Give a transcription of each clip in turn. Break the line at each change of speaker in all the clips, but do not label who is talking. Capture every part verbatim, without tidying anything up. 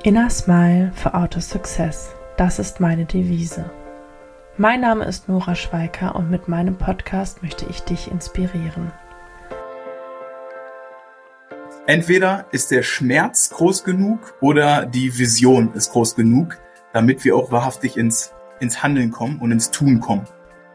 Inner Smile for Outer Success. Das ist meine Devise. Mein Name ist Nora Schweiker und mit meinem Podcast möchte ich dich inspirieren.
Entweder ist der Schmerz groß genug oder die Vision ist groß genug, damit wir auch wahrhaftig ins, ins Handeln kommen und ins Tun kommen.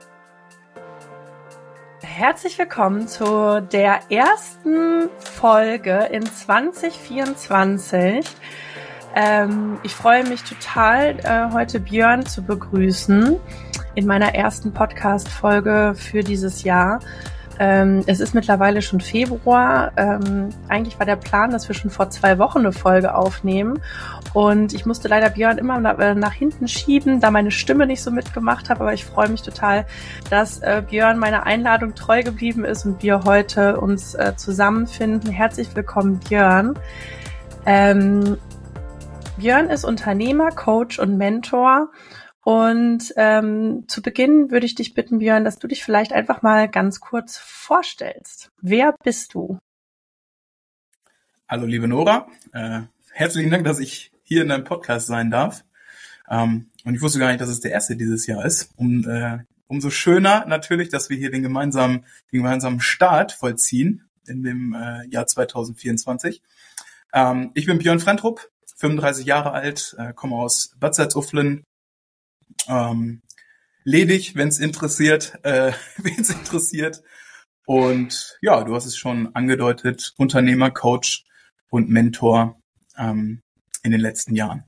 Herzlich willkommen zu der ersten Folge in zwanzig vierundzwanzig. Ähm, ich freue mich total, äh, heute Björn zu begrüßen in meiner ersten Podcast-Folge für dieses Jahr. Ähm, es ist mittlerweile schon Februar. Ähm, eigentlich war der Plan, dass wir schon vor zwei Wochen eine Folge aufnehmen. Und ich musste leider Björn immer nach, äh, nach hinten schieben, da meine Stimme nicht so mitgemacht hat. Aber ich freue mich total, dass äh, Björn meiner Einladung treu geblieben ist und wir heute uns äh, zusammenfinden. Herzlich willkommen, Björn. Ähm, Björn ist Unternehmer, Coach und Mentor. Und ähm, zu Beginn würde ich dich bitten, Björn, dass du dich vielleicht einfach mal ganz kurz vorstellst. Wer bist du?
Hallo liebe Nora, äh, herzlichen Dank, dass ich hier in deinem Podcast sein darf. Ähm, und ich wusste gar nicht, dass es der erste dieses Jahr ist. Um, äh, umso schöner natürlich, dass wir hier den gemeinsamen, den gemeinsamen Start vollziehen in dem äh, Jahr zwanzig vierundzwanzig. Ähm, ich bin Björn Frentrup, fünfunddreißig Jahre alt, äh, komme aus Bad Salzuflen. Ähm, ledig, wenn es interessiert, äh, wen es interessiert. Und ja, du hast es schon angedeutet, Unternehmer, Coach und Mentor ähm, in den letzten Jahren.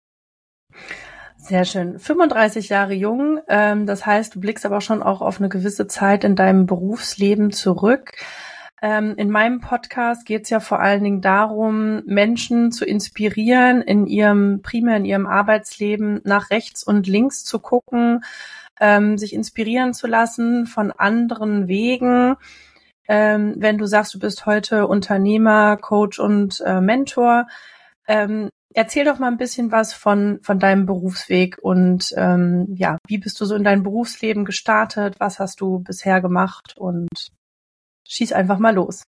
Sehr schön. fünfunddreißig Jahre jung, ähm, das heißt, du blickst aber schon auch auf eine gewisse Zeit in deinem Berufsleben zurück. Ähm, in meinem Podcast geht es ja vor allen Dingen darum, Menschen zu inspirieren, in ihrem, primär in ihrem Arbeitsleben nach rechts und links zu gucken, ähm, sich inspirieren zu lassen von anderen Wegen. Ähm, wenn du sagst, du bist heute Unternehmer, Coach und äh, Mentor, ähm, erzähl doch mal ein bisschen was von von deinem Berufsweg und ähm, ja, wie bist du so in dein Berufsleben gestartet? Was hast du bisher gemacht? Und schieß einfach mal los.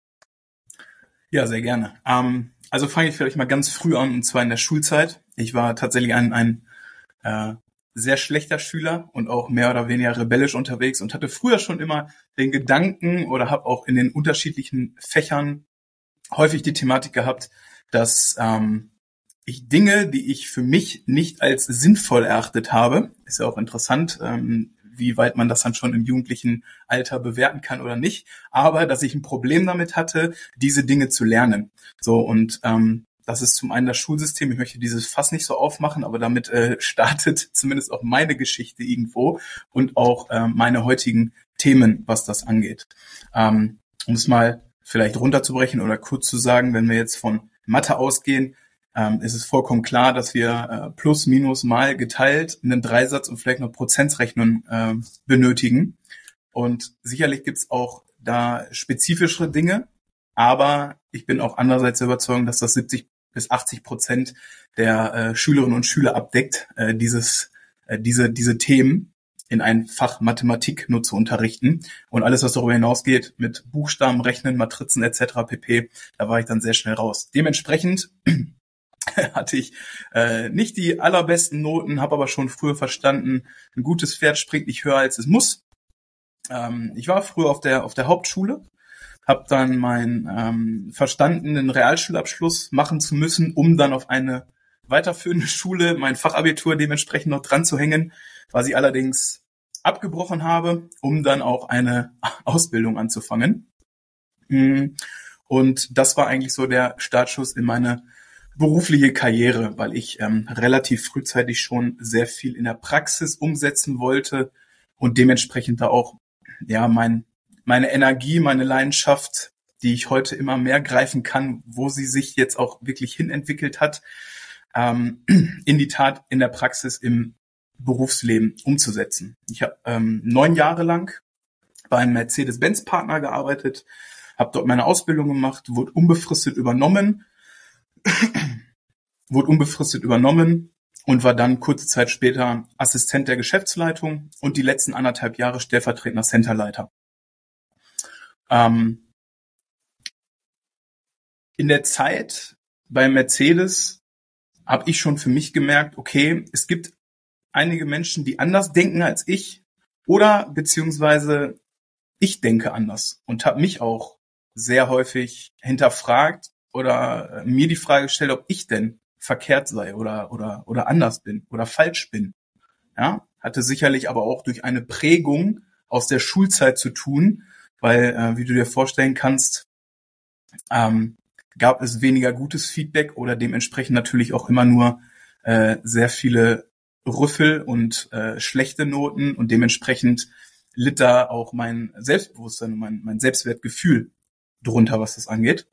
Ja, sehr gerne. Ähm, also fange ich vielleicht mal ganz früh an, und zwar in der Schulzeit. Ich war tatsächlich ein, ein äh, sehr schlechter Schüler und auch mehr oder weniger rebellisch unterwegs und hatte früher schon immer den Gedanken oder habe auch in den unterschiedlichen Fächern häufig die Thematik gehabt, dass ähm, ich Dinge, die ich für mich nicht als sinnvoll erachtet habe, ist ja auch interessant, ähm, wie weit man das dann schon im jugendlichen Alter bewerten kann oder nicht, aber dass ich ein Problem damit hatte, diese Dinge zu lernen. So, und ähm, das ist zum einen das Schulsystem. Ich möchte dieses Fass nicht so aufmachen, aber damit äh, startet zumindest auch meine Geschichte irgendwo und auch äh, meine heutigen Themen, was das angeht. Ähm, um es mal vielleicht runterzubrechen oder kurz zu sagen, wenn wir jetzt von Mathe ausgehen, ähm, ist es vollkommen klar, dass wir äh, plus, minus, mal geteilt einen Dreisatz und vielleicht noch Prozentsrechnung äh, benötigen. Und sicherlich gibt's auch da spezifischere Dinge, aber ich bin auch andererseits der Überzeugung, dass das siebzig bis achtzig Prozent der äh, Schülerinnen und Schüler abdeckt, äh, dieses, äh, diese, diese Themen in ein Fach Mathematik nur zu unterrichten. Und alles, was darüber hinausgeht, mit Buchstaben, Rechnen, Matrizen et cetera pp., da war ich dann sehr schnell raus. Dementsprechend hatte ich äh, nicht die allerbesten Noten, habe aber schon früher verstanden, ein gutes Pferd springt nicht höher, als es muss. Ähm, ich war früher auf der auf der Hauptschule, habe dann meinen ähm, verstandenen Realschulabschluss machen zu müssen, um dann auf eine weiterführende Schule mein Fachabitur dementsprechend noch dran zu hängen, was ich allerdings abgebrochen habe, um dann auch eine Ausbildung anzufangen. Und das war eigentlich so der Startschuss in meine berufliche Karriere, weil ich ähm, relativ frühzeitig schon sehr viel in der Praxis umsetzen wollte und dementsprechend da auch ja mein meine Energie, meine Leidenschaft, die ich heute immer mehr greifen kann, wo sie sich jetzt auch wirklich hinentwickelt hat, ähm, in die Tat in der Praxis im Berufsleben umzusetzen. Ich habe ähm, neun Jahre lang bei einem Mercedes-Benz-Partner gearbeitet, habe dort meine Ausbildung gemacht, wurde unbefristet übernommen, wurde unbefristet übernommen und war dann kurze Zeit später Assistent der Geschäftsleitung und die letzten anderthalb Jahre stellvertretender Centerleiter. Ähm, in der Zeit bei Mercedes habe ich schon für mich gemerkt, okay, es gibt einige Menschen, die anders denken als ich oder beziehungsweise ich denke anders und habe mich auch sehr häufig hinterfragt oder mir die Frage gestellt, ob ich denn verkehrt sei oder oder oder anders bin oder falsch bin. Ja, hatte sicherlich aber auch durch eine Prägung aus der Schulzeit zu tun, weil, äh, wie du dir vorstellen kannst, ähm, gab es weniger gutes Feedback oder dementsprechend natürlich auch immer nur äh, sehr viele Rüffel und äh, schlechte Noten und dementsprechend litt da auch mein Selbstbewusstsein und mein, mein Selbstwertgefühl drunter, was das angeht.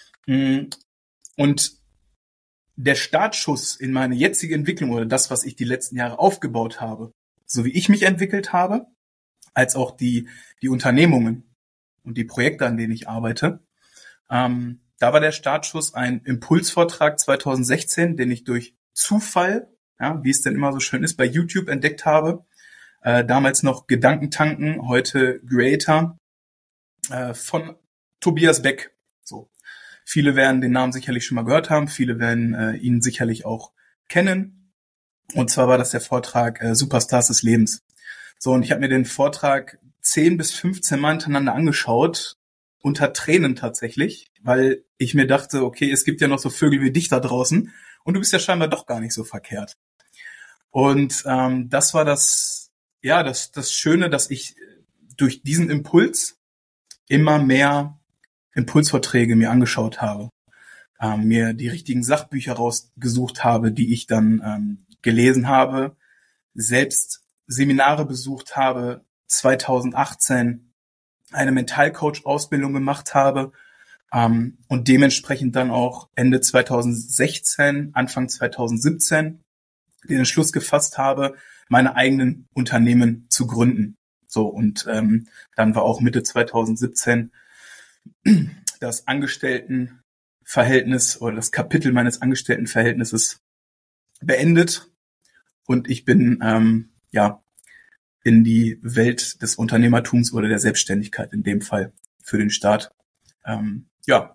Und der Startschuss in meine jetzige Entwicklung oder das, was ich die letzten Jahre aufgebaut habe, so wie ich mich entwickelt habe, als auch die, die Unternehmungen und die Projekte, an denen ich arbeite, ähm, da war der Startschuss ein Impulsvortrag zwanzig sechzehn, den ich durch Zufall, ja, wie es denn immer so schön ist, bei YouTube entdeckt habe. Äh, damals noch Gedankentanken, heute Creator, äh, von Tobias Beck. So, viele werden den Namen sicherlich schon mal gehört haben, viele werden äh, ihn sicherlich auch kennen. Und zwar war das der Vortrag äh, Superstars des Lebens. So, und ich habe mir den Vortrag zehn bis fünfzehn Mal hintereinander angeschaut, unter Tränen tatsächlich, weil ich mir dachte, okay, es gibt ja noch so Vögel wie dich da draußen und du bist ja scheinbar doch gar nicht so verkehrt. Und ähm, das war das, ja, das das Schöne, dass ich durch diesen Impuls immer mehr Impulsvorträge mir angeschaut habe, ähm, mir die richtigen Sachbücher rausgesucht habe, die ich dann ähm, gelesen habe, selbst Seminare besucht habe, zwanzig achtzehn eine Mentalcoach-Ausbildung gemacht habe ähm, und dementsprechend dann auch Ende zwanzig sechzehn, Anfang zwanzig siebzehn den Entschluss gefasst habe, meine eigenen Unternehmen zu gründen. So, und ähm, dann war auch Mitte zwanzig siebzehn das Angestelltenverhältnis oder das Kapitel meines Angestelltenverhältnisses beendet und ich bin ähm, ja in die Welt des Unternehmertums oder der Selbstständigkeit in dem Fall für den Start. Ähm, ja,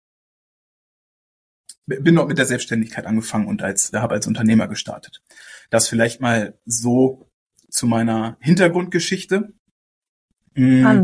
bin dort mit der Selbstständigkeit angefangen und als habe als Unternehmer gestartet. Das vielleicht mal so zu meiner Hintergrundgeschichte.
An.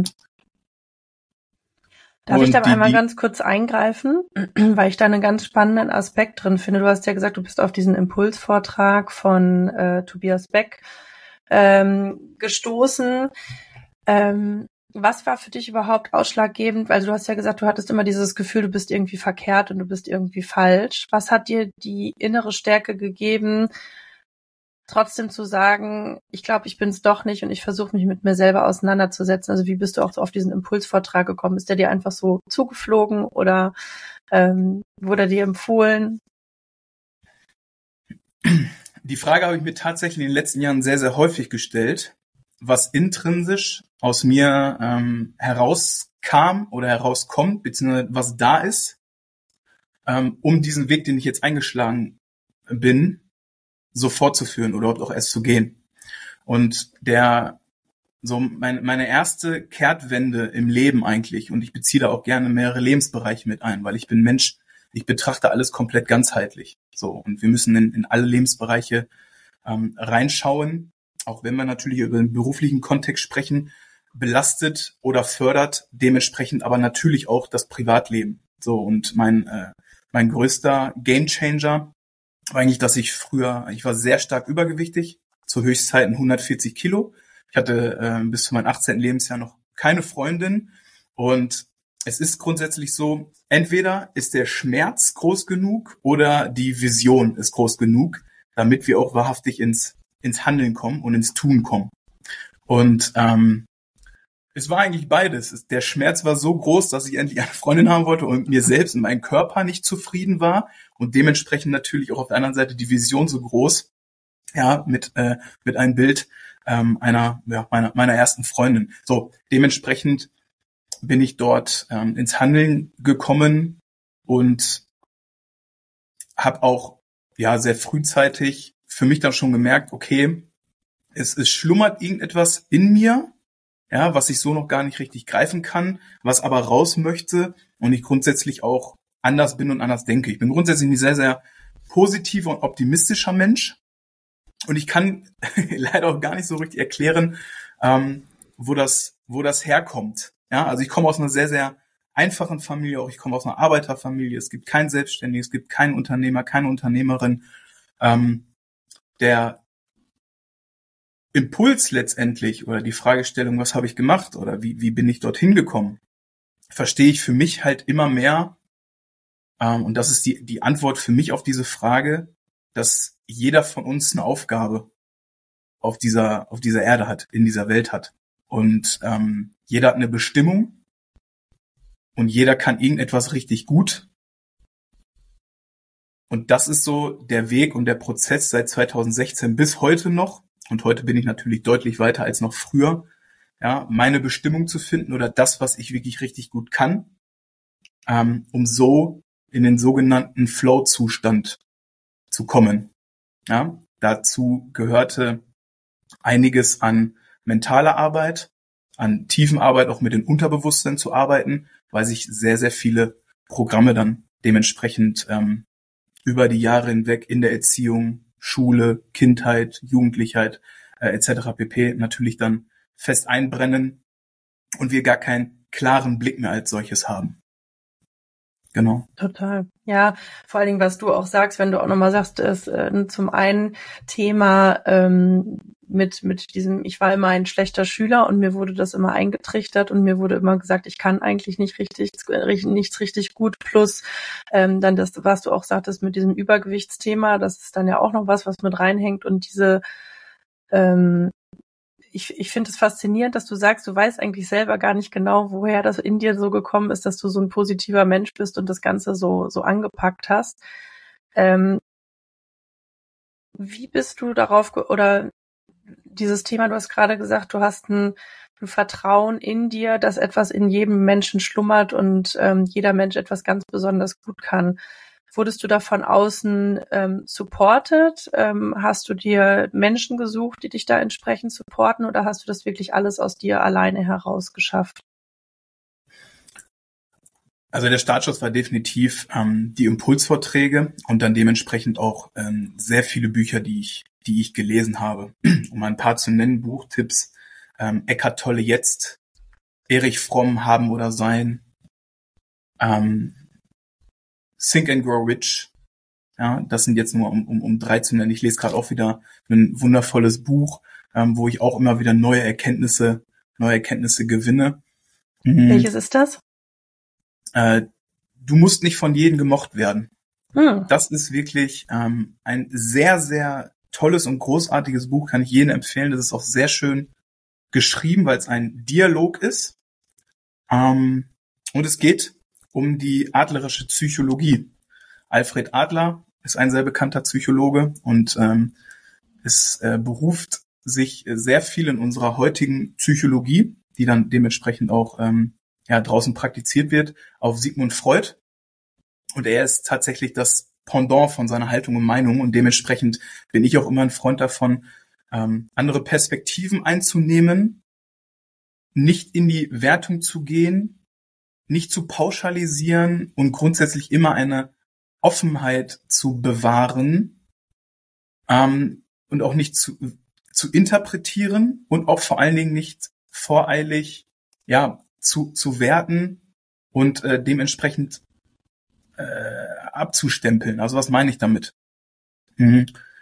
Darf
Und
ich da
die,
einmal
die,
ganz kurz eingreifen, weil ich da einen ganz spannenden Aspekt drin finde. Du hast ja gesagt, du bist auf diesen Impulsvortrag von äh, Tobias Beck ähm, gestoßen. Ähm, was war für dich überhaupt ausschlaggebend? Also du hast ja gesagt, du hattest immer dieses Gefühl, du bist irgendwie verkehrt und du bist irgendwie falsch. Was hat dir die innere Stärke gegeben, trotzdem zu sagen, ich glaube, ich bin es doch nicht und ich versuche mich mit mir selber auseinanderzusetzen? Also wie bist du auch so auf diesen Impulsvortrag gekommen? Ist der dir einfach so zugeflogen oder ähm, wurde er dir empfohlen?
Die Frage habe ich mir tatsächlich in den letzten Jahren sehr, sehr häufig gestellt, was intrinsisch aus mir ähm, herauskam oder herauskommt, beziehungsweise was da ist, ähm, um diesen Weg, den ich jetzt eingeschlagen bin, so fortzuführen oder auch erst zu gehen. Und der, so meine, meine erste Kehrtwende im Leben eigentlich, und ich beziehe da auch gerne mehrere Lebensbereiche mit ein, weil ich bin Mensch, ich betrachte alles komplett ganzheitlich. So, und wir müssen in, in alle Lebensbereiche ähm, reinschauen, auch wenn wir natürlich über den beruflichen Kontext sprechen, belastet oder fördert dementsprechend aber natürlich auch das Privatleben. So, und mein äh, mein größter Gamechanger war eigentlich, dass ich früher, ich war sehr stark übergewichtig, zu Höchstzeiten hundertvierzig Kilo. Ich hatte äh, bis zu meinem achtzehnten Lebensjahr noch keine Freundin und es ist grundsätzlich so, entweder ist der Schmerz groß genug oder die Vision ist groß genug, damit wir auch wahrhaftig ins ins Handeln kommen und ins Tun kommen. Und ähm, es war eigentlich beides. Der Schmerz war so groß, dass ich endlich eine Freundin haben wollte und mir selbst in meinem Körper nicht zufrieden war und dementsprechend natürlich auch auf der anderen Seite die Vision so groß, ja, mit äh, mit einem Bild ähm, einer ja, meiner meiner ersten Freundin. So, dementsprechend bin ich dort ähm, ins Handeln gekommen und habe auch ja sehr frühzeitig für mich dann schon gemerkt, okay, es, es schlummert irgendetwas in mir, ja, was ich so noch gar nicht richtig greifen kann, was aber raus möchte und ich grundsätzlich auch anders bin und anders denke. Ich bin grundsätzlich ein sehr, sehr positiver und optimistischer Mensch. Und ich kann leider auch gar nicht so richtig erklären, ähm, wo das, wo das herkommt. Ja, also ich komme aus einer sehr, sehr einfachen Familie, auch ich komme aus einer Arbeiterfamilie. Es gibt keinen Selbstständigen, es gibt keinen Unternehmer, keine Unternehmerin. Ähm, der Impuls letztendlich oder die Fragestellung, was habe ich gemacht oder wie, wie bin ich dorthin gekommen, verstehe ich für mich halt immer mehr. Ähm, und das ist die, die Antwort für mich auf diese Frage, dass jeder von uns eine Aufgabe auf dieser, auf dieser Erde hat, in dieser Welt hat. Und ähm, jeder hat eine Bestimmung und jeder kann irgendetwas richtig gut. Und das ist so der Weg und der Prozess seit zweitausendsechzehn bis heute noch. Und heute bin ich natürlich deutlich weiter als noch früher, ja, meine Bestimmung zu finden oder das, was ich wirklich richtig gut kann, ähm, um so in den sogenannten Flow-Zustand zu kommen. Ja, dazu gehörte einiges an mentaler Arbeit, an Tiefenarbeit, auch mit dem Unterbewusstsein zu arbeiten, weil sich sehr, sehr viele Programme dann dementsprechend ähm, über die Jahre hinweg in der Erziehung, Schule, Kindheit, Jugendlichkeit äh, et cetera pp. Natürlich dann fest einbrennen und wir gar keinen klaren Blick mehr als solches haben. Genau.
Total. Ja, vor allen Dingen, was du auch sagst, wenn du auch nochmal sagst, ist äh, zum einen Thema ähm, mit mit diesem, ich war immer ein schlechter Schüler und mir wurde das immer eingetrichtert und mir wurde immer gesagt, ich kann eigentlich nicht richtig, nichts richtig gut, plus ähm, dann das, was du auch sagtest mit diesem Übergewichtsthema, das ist dann ja auch noch was, was mit reinhängt und diese ähm, Ich, ich finde es faszinierend, dass du sagst, du weißt eigentlich selber gar nicht genau, woher das in dir so gekommen ist, dass du so ein positiver Mensch bist und das Ganze so so angepackt hast. Ähm, wie bist du darauf ge- oder dieses Thema, du hast gerade gesagt, du hast ein, ein Vertrauen in dir, dass etwas in jedem Menschen schlummert und ähm, jeder Mensch etwas ganz besonders gut kann. Wurdest du da von außen ähm, supported? Ähm, hast du dir Menschen gesucht, die dich da entsprechend supporten, oder hast du das wirklich alles aus dir alleine heraus geschafft?
Also der Startschuss war definitiv ähm, die Impulsvorträge und dann dementsprechend auch ähm, sehr viele Bücher, die ich, die ich gelesen habe. Um ein paar zu nennen, Buchtipps: ähm, Eckhart Tolle jetzt, Erich Fromm, Haben oder Sein, ähm, Think and Grow Rich. Ja, das sind jetzt nur um, um, um drei zu nennen. Ich lese gerade auch wieder ein wundervolles Buch, ähm, wo ich auch immer wieder neue Erkenntnisse, neue Erkenntnisse gewinne. Mhm.
Welches ist das?
Äh, du musst nicht von jedem gemocht werden.
Hm.
Das ist wirklich ähm, ein sehr, sehr tolles und großartiges Buch, kann ich jedem empfehlen. Das ist auch sehr schön geschrieben, weil es ein Dialog ist. Ähm, und es geht um die adlerische Psychologie. Alfred Adler ist ein sehr bekannter Psychologe und ähm, es äh, beruft sich sehr viel in unserer heutigen Psychologie, die dann dementsprechend auch ähm, ja draußen praktiziert wird, auf Sigmund Freud. Und er ist tatsächlich das Pendant von seiner Haltung und Meinung und dementsprechend bin ich auch immer ein Freund davon, ähm, andere Perspektiven einzunehmen, nicht in die Wertung zu gehen, nicht zu pauschalisieren und grundsätzlich immer eine Offenheit zu bewahren ähm, und auch nicht zu, zu interpretieren und auch vor allen Dingen nicht voreilig ja zu, zu werten und äh, dementsprechend äh, abzustempeln. Also was meine ich damit? Mhm.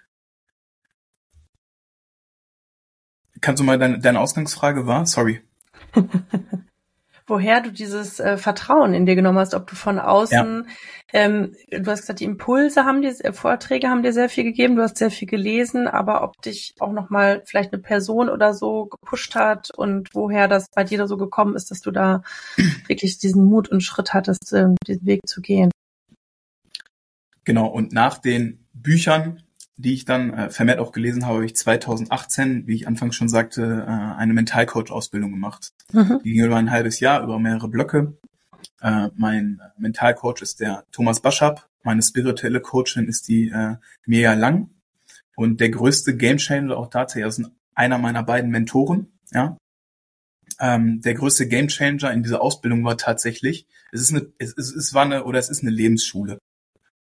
Kannst du mal deine, deine Ausgangsfrage war? Sorry.
Woher du dieses äh, Vertrauen in dir genommen hast, ob du von außen, ja. ähm, du hast gesagt, die Impulse haben dir, äh, Vorträge haben dir sehr viel gegeben, du hast sehr viel gelesen, aber ob dich auch nochmal vielleicht eine Person oder so gepusht hat und woher das bei dir da so gekommen ist, dass du da wirklich diesen Mut und Schritt hattest, äh, diesen Weg zu gehen.
Genau, und nach den Büchern, die ich dann äh, vermehrt auch gelesen habe, habe ich zweitausendachtzehn, wie ich anfangs schon sagte, äh, eine Mentalcoach-Ausbildung gemacht. Mhm. Die ging über ein halbes Jahr, über mehrere Blöcke. Äh, mein Mentalcoach ist der Thomas Baschab, meine spirituelle Coachin ist die äh, Mirja Lang und der größte Gamechanger auch tatsächlich ist einer meiner beiden Mentoren. Ja, ähm, der größte Gamechanger in dieser Ausbildung war tatsächlich, es ist eine, es, es, es war eine oder es ist eine Lebensschule.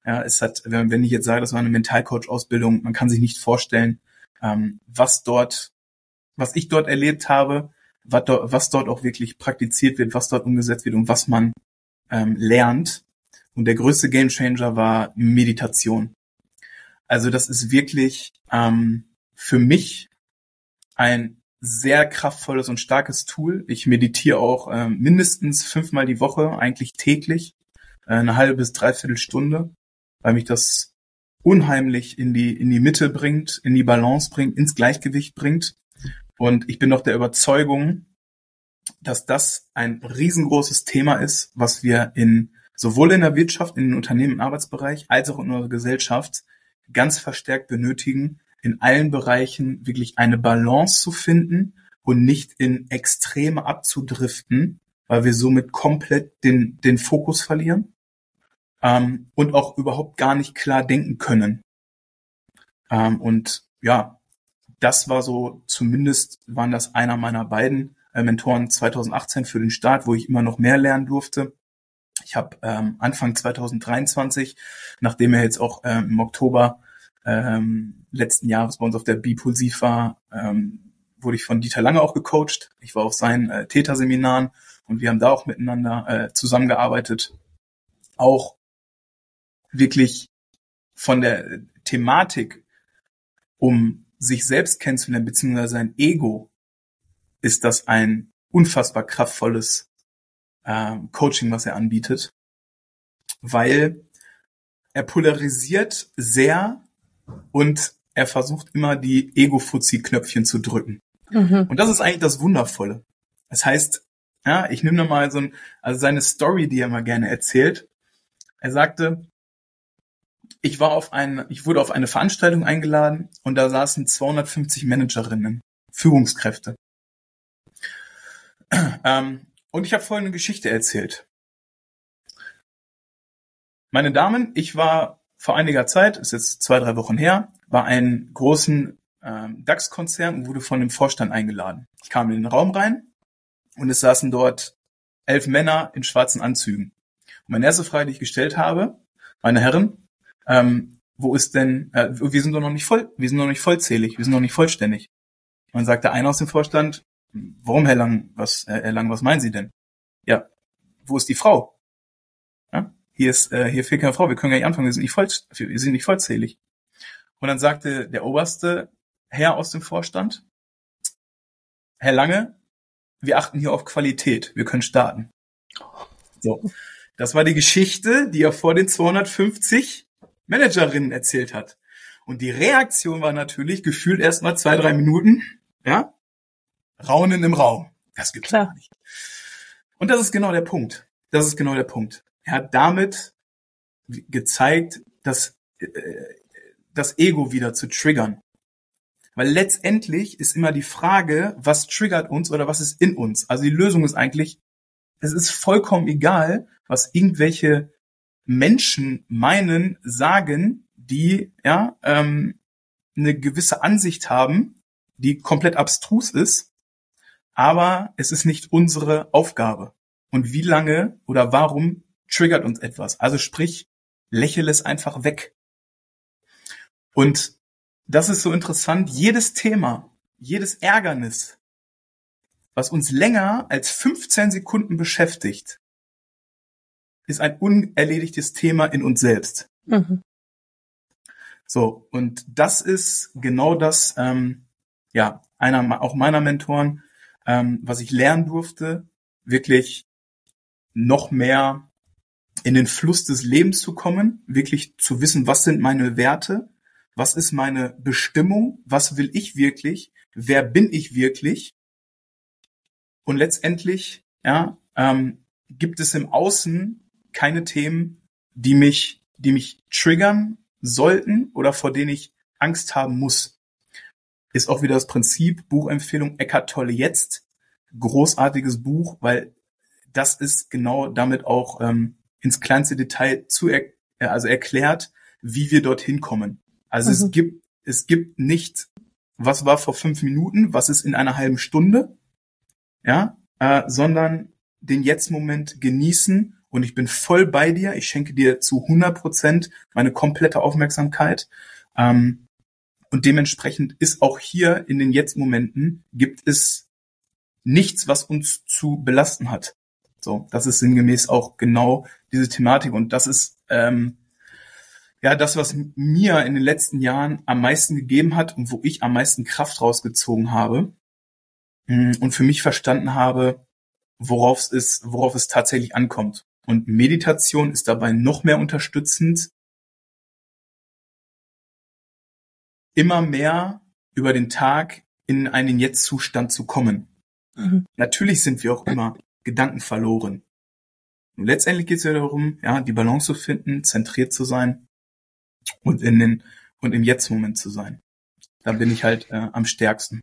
Ja, es hat, wenn, wenn ich jetzt sage, das war eine Mentalcoach-Ausbildung, man kann sich nicht vorstellen, ähm, was dort, was ich dort erlebt habe, was dort, was dort auch wirklich praktiziert wird, was dort umgesetzt wird und was man ähm, lernt. Und der größte Gamechanger war Meditation. Also das ist wirklich ähm, für mich ein sehr kraftvolles und starkes Tool. Ich meditiere auch ähm, mindestens fünfmal die Woche, eigentlich täglich, äh, eine halbe bis dreiviertel Stunde, weil mich das unheimlich in die in die Mitte bringt, in die Balance bringt, ins Gleichgewicht bringt. Und ich bin doch der Überzeugung, dass das ein riesengroßes Thema ist, was wir in sowohl in der Wirtschaft, in den Unternehmen, im Arbeitsbereich, als auch in unserer Gesellschaft ganz verstärkt benötigen, in allen Bereichen wirklich eine Balance zu finden und nicht in Extreme abzudriften, weil wir somit komplett den den Fokus verlieren ähm, und auch überhaupt gar nicht klar denken können. Ähm, und ja, das war so, zumindest waren das einer meiner beiden äh, Mentoren zwanzig achtzehn für den Start, wo ich immer noch mehr lernen durfte. Ich habe ähm, Anfang zwanzig dreiundzwanzig, nachdem er jetzt auch ähm, im Oktober ähm, letzten Jahres bei uns auf der Bipulsiv war, ähm, wurde ich von Dieter Lange auch gecoacht. Ich war auf seinen äh, Täterseminaren und wir haben da auch miteinander äh, zusammengearbeitet. Auch wirklich von der Thematik, um sich selbst kennenzulernen, beziehungsweise sein Ego, ist das ein unfassbar kraftvolles äh, Coaching, was er anbietet, weil er polarisiert sehr und er versucht immer die Ego-Fuzzi-Knöpfchen zu drücken. Mhm. Und das ist eigentlich das Wundervolle. Das heißt, ja, ich nehme nochmal so ein, also seine Story, die er mal gerne erzählt. Er sagte, ich war auf eine, ich wurde auf eine Veranstaltung eingeladen und da saßen zweihundertfünfzig Managerinnen, Führungskräfte. Ähm, und ich habe folgende Geschichte erzählt. Meine Damen, ich war vor einiger Zeit, ist jetzt zwei, drei Wochen her, war einen großen ähm, DAX-Konzern und wurde von dem Vorstand eingeladen. Ich kam in den Raum rein und es saßen dort elf Männer in schwarzen Anzügen. Und meine erste Frage, die ich gestellt habe, meine Herren, ähm, wo ist denn, äh, wir sind doch noch nicht voll, wir sind noch nicht vollzählig, wir sind noch nicht vollständig. Und dann sagte einer aus dem Vorstand, warum, Herr Lang, was, äh, Herr Lang, was meinen Sie denn? Ja, wo ist die Frau? Ja, hier ist, äh, hier fehlt keine Frau, wir können gar nicht anfangen, wir sind nicht voll, wir sind nicht vollzählig. Und dann sagte der oberste Herr aus dem Vorstand, Herr Lange, wir achten hier auf Qualität, wir können starten. So, das war die Geschichte, die er vor den zweihundertfünfzig Managerinnen erzählt hat. Und die Reaktion war natürlich gefühlt erst mal zwei, drei Minuten, ja, Raunen im Raum. Das gibt's Klar. gar nicht. Und das ist genau der Punkt. Das ist genau der Punkt. Er hat damit gezeigt, dass äh, das Ego wieder zu triggern. Weil letztendlich ist immer die Frage, was triggert uns oder was ist in uns? Also die Lösung ist eigentlich, es ist vollkommen egal, was irgendwelche Menschen meinen, sagen, die ja ähm, eine gewisse Ansicht haben, die komplett abstrus ist, aber es ist nicht unsere Aufgabe. Und wie lange oder warum triggert uns etwas? Also sprich, lächel es einfach weg. Und das ist so interessant, jedes Thema, jedes Ärgernis, was uns länger als fünfzehn Sekunden beschäftigt, ist ein unerledigtes Thema in uns selbst. Mhm. So, und das ist genau das, ähm, ja, einer auch meiner Mentoren, ähm, was ich lernen durfte, wirklich noch mehr in den Fluss des Lebens zu kommen, wirklich zu wissen, was sind meine Werte, was ist meine Bestimmung, was will ich wirklich, wer bin ich wirklich, und letztendlich, ja, ähm, gibt es im Außen keine Themen, die mich, die mich triggern sollten oder vor denen ich Angst haben muss. Ist auch wieder das Prinzip, Buchempfehlung Eckhart Tolle jetzt, großartiges Buch, weil das ist genau damit auch ähm, ins kleinste Detail zu er, also erklärt, wie wir dorthin kommen. Also mhm. es gibt es gibt nicht, was war vor fünf Minuten, was ist in einer halben Stunde, ja, äh, sondern den Jetzt-Moment genießen und ich bin voll bei dir. Ich schenke dir zu hundert Prozent meine komplette Aufmerksamkeit. Ähm, und dementsprechend ist auch hier in den Jetzt-Momenten gibt es nichts, was uns zu belasten hat. So, das ist sinngemäß auch genau diese Thematik und das ist ähm, ja das, was mir in den letzten Jahren am meisten gegeben hat und wo ich am meisten Kraft rausgezogen habe mh, und für mich verstanden habe, worauf es ist, worauf es tatsächlich ankommt. Und Meditation ist dabei noch mehr unterstützend, immer mehr über den Tag in einen Jetzt-Zustand zu kommen. Mhm. Natürlich sind wir auch immer Gedanken verloren. Und letztendlich geht es ja darum, ja, die Balance zu finden, zentriert zu sein und in den und im Jetzt-Moment zu sein. Da bin ich halt äh, am stärksten.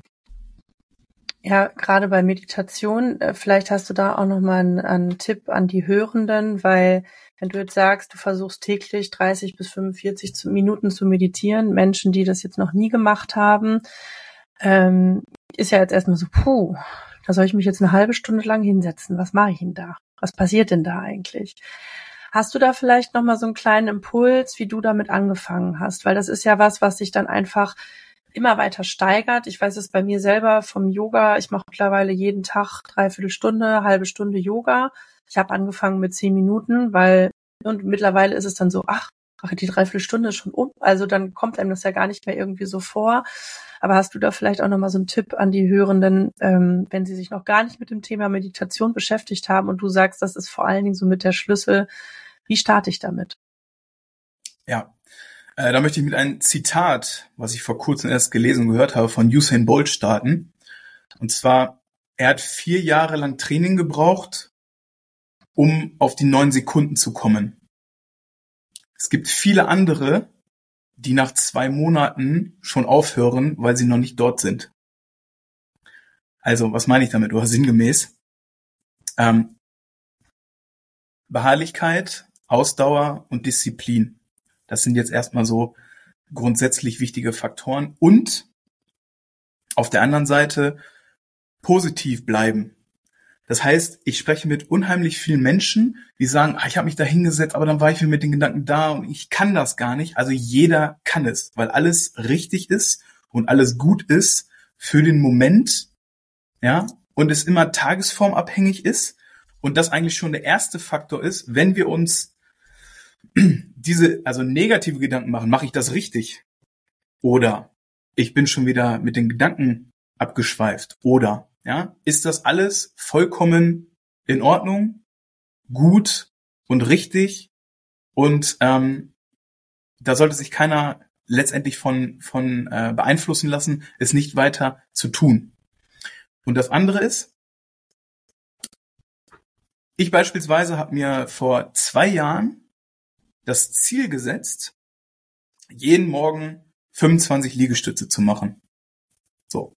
Ja, gerade bei Meditation, äh, vielleicht hast du da auch nochmal einen, einen Tipp an die Hörenden, weil wenn du jetzt sagst, du versuchst täglich dreißig bis fünfundvierzig zu, Minuten zu meditieren, Menschen, die das jetzt noch nie gemacht haben, ähm, ist ja jetzt erstmal so, puh, da soll ich mich jetzt eine halbe Stunde lang hinsetzen. Was mache ich denn da? Was passiert denn da eigentlich? Hast du da vielleicht nochmal so einen kleinen Impuls, wie du damit angefangen hast? Weil das ist ja was, was sich dann einfach immer weiter steigert. Ich weiß es bei mir selber vom Yoga. Ich mache mittlerweile jeden Tag dreiviertel Stunde, halbe Stunde Yoga. Ich habe angefangen mit zehn Minuten, weil und mittlerweile ist es dann so, ach, die Dreiviertelstunde ist schon um. Also dann kommt einem das ja gar nicht mehr irgendwie so vor. Aber hast du da vielleicht auch nochmal so einen Tipp an die Hörenden, ähm, wenn sie sich noch gar nicht mit dem Thema Meditation beschäftigt haben und du sagst, das ist vor allen Dingen so mit der Schlüssel. Wie starte ich damit?
Ja, äh, da möchte ich mit einem Zitat, was ich vor kurzem erst gelesen und gehört habe, von Usain Bolt starten. Und zwar, er hat vier Jahre lang Training gebraucht, um auf die neun Sekunden zu kommen. Es gibt viele andere, die nach zwei Monaten schon aufhören, weil sie noch nicht dort sind. Also, was meine ich damit? Oder sinngemäß. Ähm, Beharrlichkeit, Ausdauer und Disziplin. Das sind jetzt erstmal so grundsätzlich wichtige Faktoren. Und auf der anderen Seite positiv bleiben. Das heißt, ich spreche mit unheimlich vielen Menschen, die sagen, ah, ich habe mich da hingesetzt, aber dann war ich mir mit den Gedanken da und ich kann das gar nicht. Also jeder kann es, weil alles richtig ist und alles gut ist für den Moment, ja, und es immer tagesformabhängig ist und das eigentlich schon der erste Faktor ist, wenn wir uns diese, also negative Gedanken machen, mache ich das richtig? Oder ich bin schon wieder mit den Gedanken abgeschweift. Oder ja, ist das alles vollkommen in Ordnung, gut und richtig? Und ähm, da sollte sich keiner letztendlich von von äh, beeinflussen lassen, es nicht weiter zu tun. Und das andere ist, ich beispielsweise habe mir vor zwei Jahren das Ziel gesetzt, jeden Morgen fünfundzwanzig Liegestütze zu machen. So.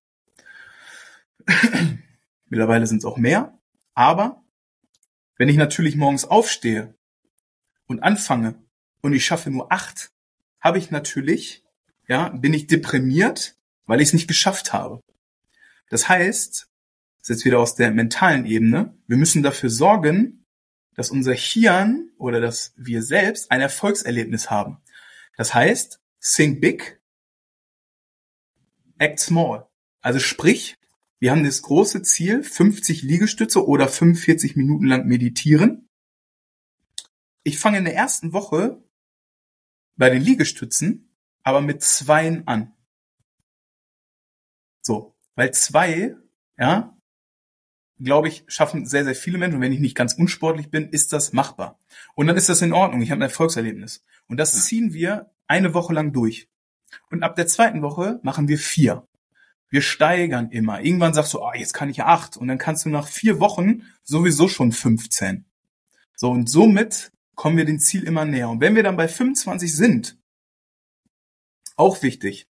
Mittlerweile sind es auch mehr. Aber wenn ich natürlich morgens aufstehe und anfange und ich schaffe nur acht, habe ich natürlich, ja, bin ich deprimiert, weil ich es nicht geschafft habe. Das heißt, das ist jetzt wieder aus der mentalen Ebene, wir müssen dafür sorgen, dass unser Hirn oder dass wir selbst ein Erfolgserlebnis haben. Das heißt, think big, act small. Also sprich, wir haben das große Ziel, fünfzig Liegestütze oder fünfundvierzig Minuten lang meditieren. Ich fange in der ersten Woche bei den Liegestützen aber mit zweien an. So, weil zwei, ja, glaube ich, schaffen sehr, sehr viele Menschen. Und wenn ich nicht ganz unsportlich bin, ist das machbar. Und dann ist das in Ordnung. Ich habe ein Erfolgserlebnis. Und das ziehen wir eine Woche lang durch. Und ab der zweiten Woche machen wir vier. Wir steigern immer. Irgendwann sagst du, oh, jetzt kann ich ja acht. Und dann kannst du nach vier Wochen sowieso schon fünfzehn. So, und somit kommen wir dem Ziel immer näher. Und wenn wir dann bei fünfundzwanzig sind, auch wichtig,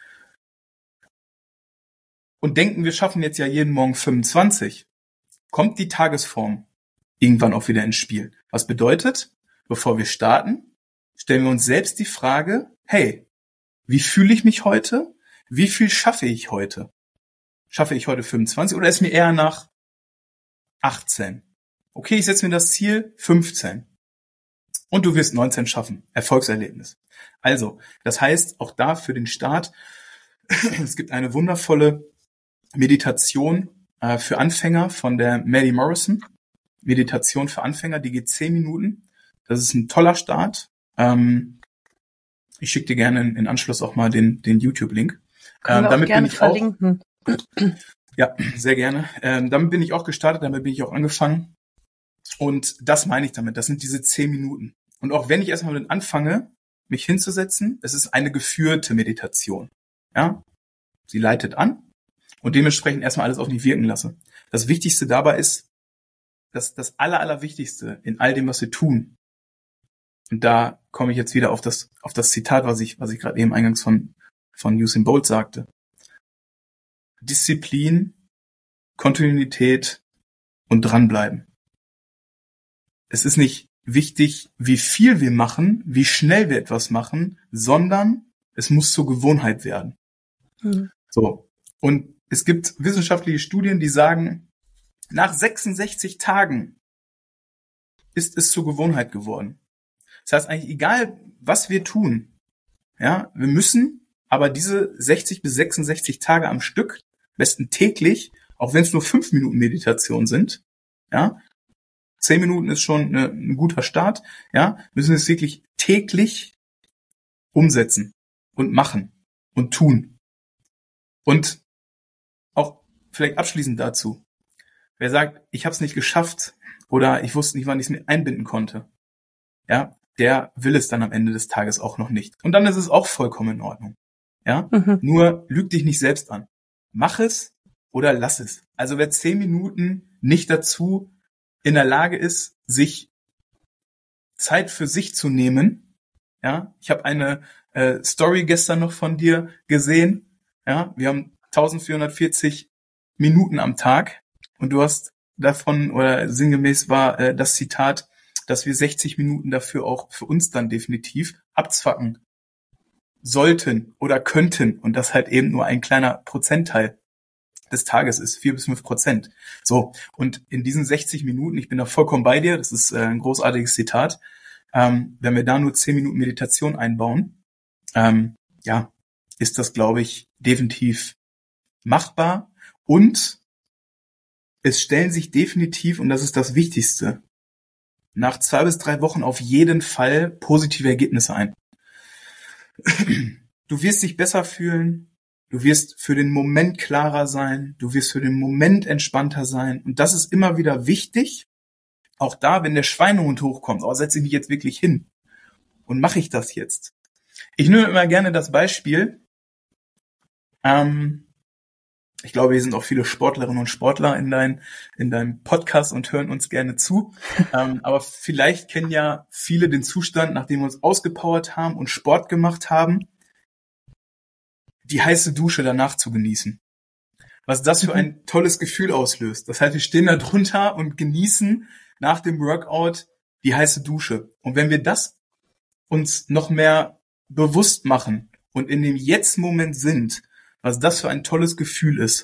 und denken, wir schaffen jetzt ja jeden Morgen fünfundzwanzig, kommt die Tagesform irgendwann auch wieder ins Spiel. Was bedeutet, bevor wir starten, stellen wir uns selbst die Frage, hey, wie fühle ich mich heute? Wie viel schaffe ich heute? Schaffe ich heute fünfundzwanzig oder ist mir eher nach achtzehn? Okay, ich setze mir das Ziel fünfzehn. Und du wirst neunzehn schaffen. Erfolgserlebnis. Also, das heißt, auch da für den Start, es gibt eine wundervolle Meditation äh, für Anfänger von der Maddie Morrison. Meditation für Anfänger, die geht zehn Minuten. Das ist ein toller Start. Ähm, ich schicke dir gerne in, in Anschluss auch mal den, den YouTube-Link.
Können ähm, wir damit auch gerne bin ich verlinken.
Auch, ja, sehr gerne. Ähm, damit bin ich auch gestartet, damit bin ich auch angefangen. Und das meine ich damit. Das sind diese zehn Minuten. Und auch wenn ich erstmal damit anfange, mich hinzusetzen, es ist eine geführte Meditation. Ja, sie leitet an und dementsprechend erstmal alles auf mich wirken lasse. Das Wichtigste dabei ist, dass das Aller, Allerwichtigste in all dem, was wir tun. Und da komme ich jetzt wieder auf das, auf das Zitat, was ich, was ich gerade eben eingangs von, von Usain Bolt sagte. Disziplin, Kontinuität und dranbleiben. Es ist nicht wichtig, wie viel wir machen, wie schnell wir etwas machen, sondern es muss zur Gewohnheit werden. Mhm. So. Und es gibt wissenschaftliche Studien, die sagen, nach sechsundsechzig Tagen ist es zur Gewohnheit geworden. Das heißt eigentlich, egal was wir tun, ja, wir müssen aber diese sechzig bis sechsundsechzig Tage am Stück, am besten täglich, auch wenn es nur fünf Minuten Meditation sind, ja, zehn Minuten ist schon eine, ein guter Start, ja, müssen wir es wirklich täglich umsetzen und machen und tun. Und auch vielleicht abschließend dazu, wer sagt, ich habe es nicht geschafft oder ich wusste nicht, wann ich es mir einbinden konnte, ja, der will es dann am Ende des Tages auch noch nicht. Und dann ist es auch vollkommen in Ordnung. Ja, mhm. Nur lüg dich nicht selbst an. Mach es oder lass es. Also wer zehn Minuten nicht dazu in der Lage ist, sich Zeit für sich zu nehmen, ja, ich habe eine äh, Story gestern noch von dir gesehen, ja, wir haben eintausendvierhundertvierzig Minuten am Tag und du hast davon, oder sinngemäß war äh, das Zitat, dass wir sechzig Minuten dafür auch für uns dann definitiv abzwacken sollten oder könnten und das halt eben nur ein kleiner Prozentteil des Tages ist, vier bis fünf Prozent. So, und in diesen sechzig Minuten, ich bin da vollkommen bei dir, das ist äh, ein großartiges Zitat, ähm, wenn wir da nur zehn Minuten Meditation einbauen, ähm, ja, ist das, glaube ich, definitiv machbar und es stellen sich definitiv, und das ist das Wichtigste, nach zwei bis drei Wochen auf jeden Fall positive Ergebnisse ein. Du wirst dich besser fühlen, du wirst für den Moment klarer sein, du wirst für den Moment entspannter sein. Und das ist immer wieder wichtig, auch da, wenn der Schweinehund hochkommt, oh, setze ich mich jetzt wirklich hin und mache ich das jetzt? Ich nehme immer gerne das Beispiel, ähm, ich glaube, hier sind auch viele Sportlerinnen und Sportler in, dein, in deinem Podcast und hören uns gerne zu. ähm, aber vielleicht kennen ja viele den Zustand, nachdem wir uns ausgepowert haben und Sport gemacht haben, die heiße Dusche danach zu genießen. Was das für ein tolles Gefühl auslöst. Das heißt, wir stehen da drunter und genießen nach dem Workout die heiße Dusche. Und wenn wir das uns noch mehr bewusst machen und in dem Jetzt-Moment sind, was das für ein tolles Gefühl ist,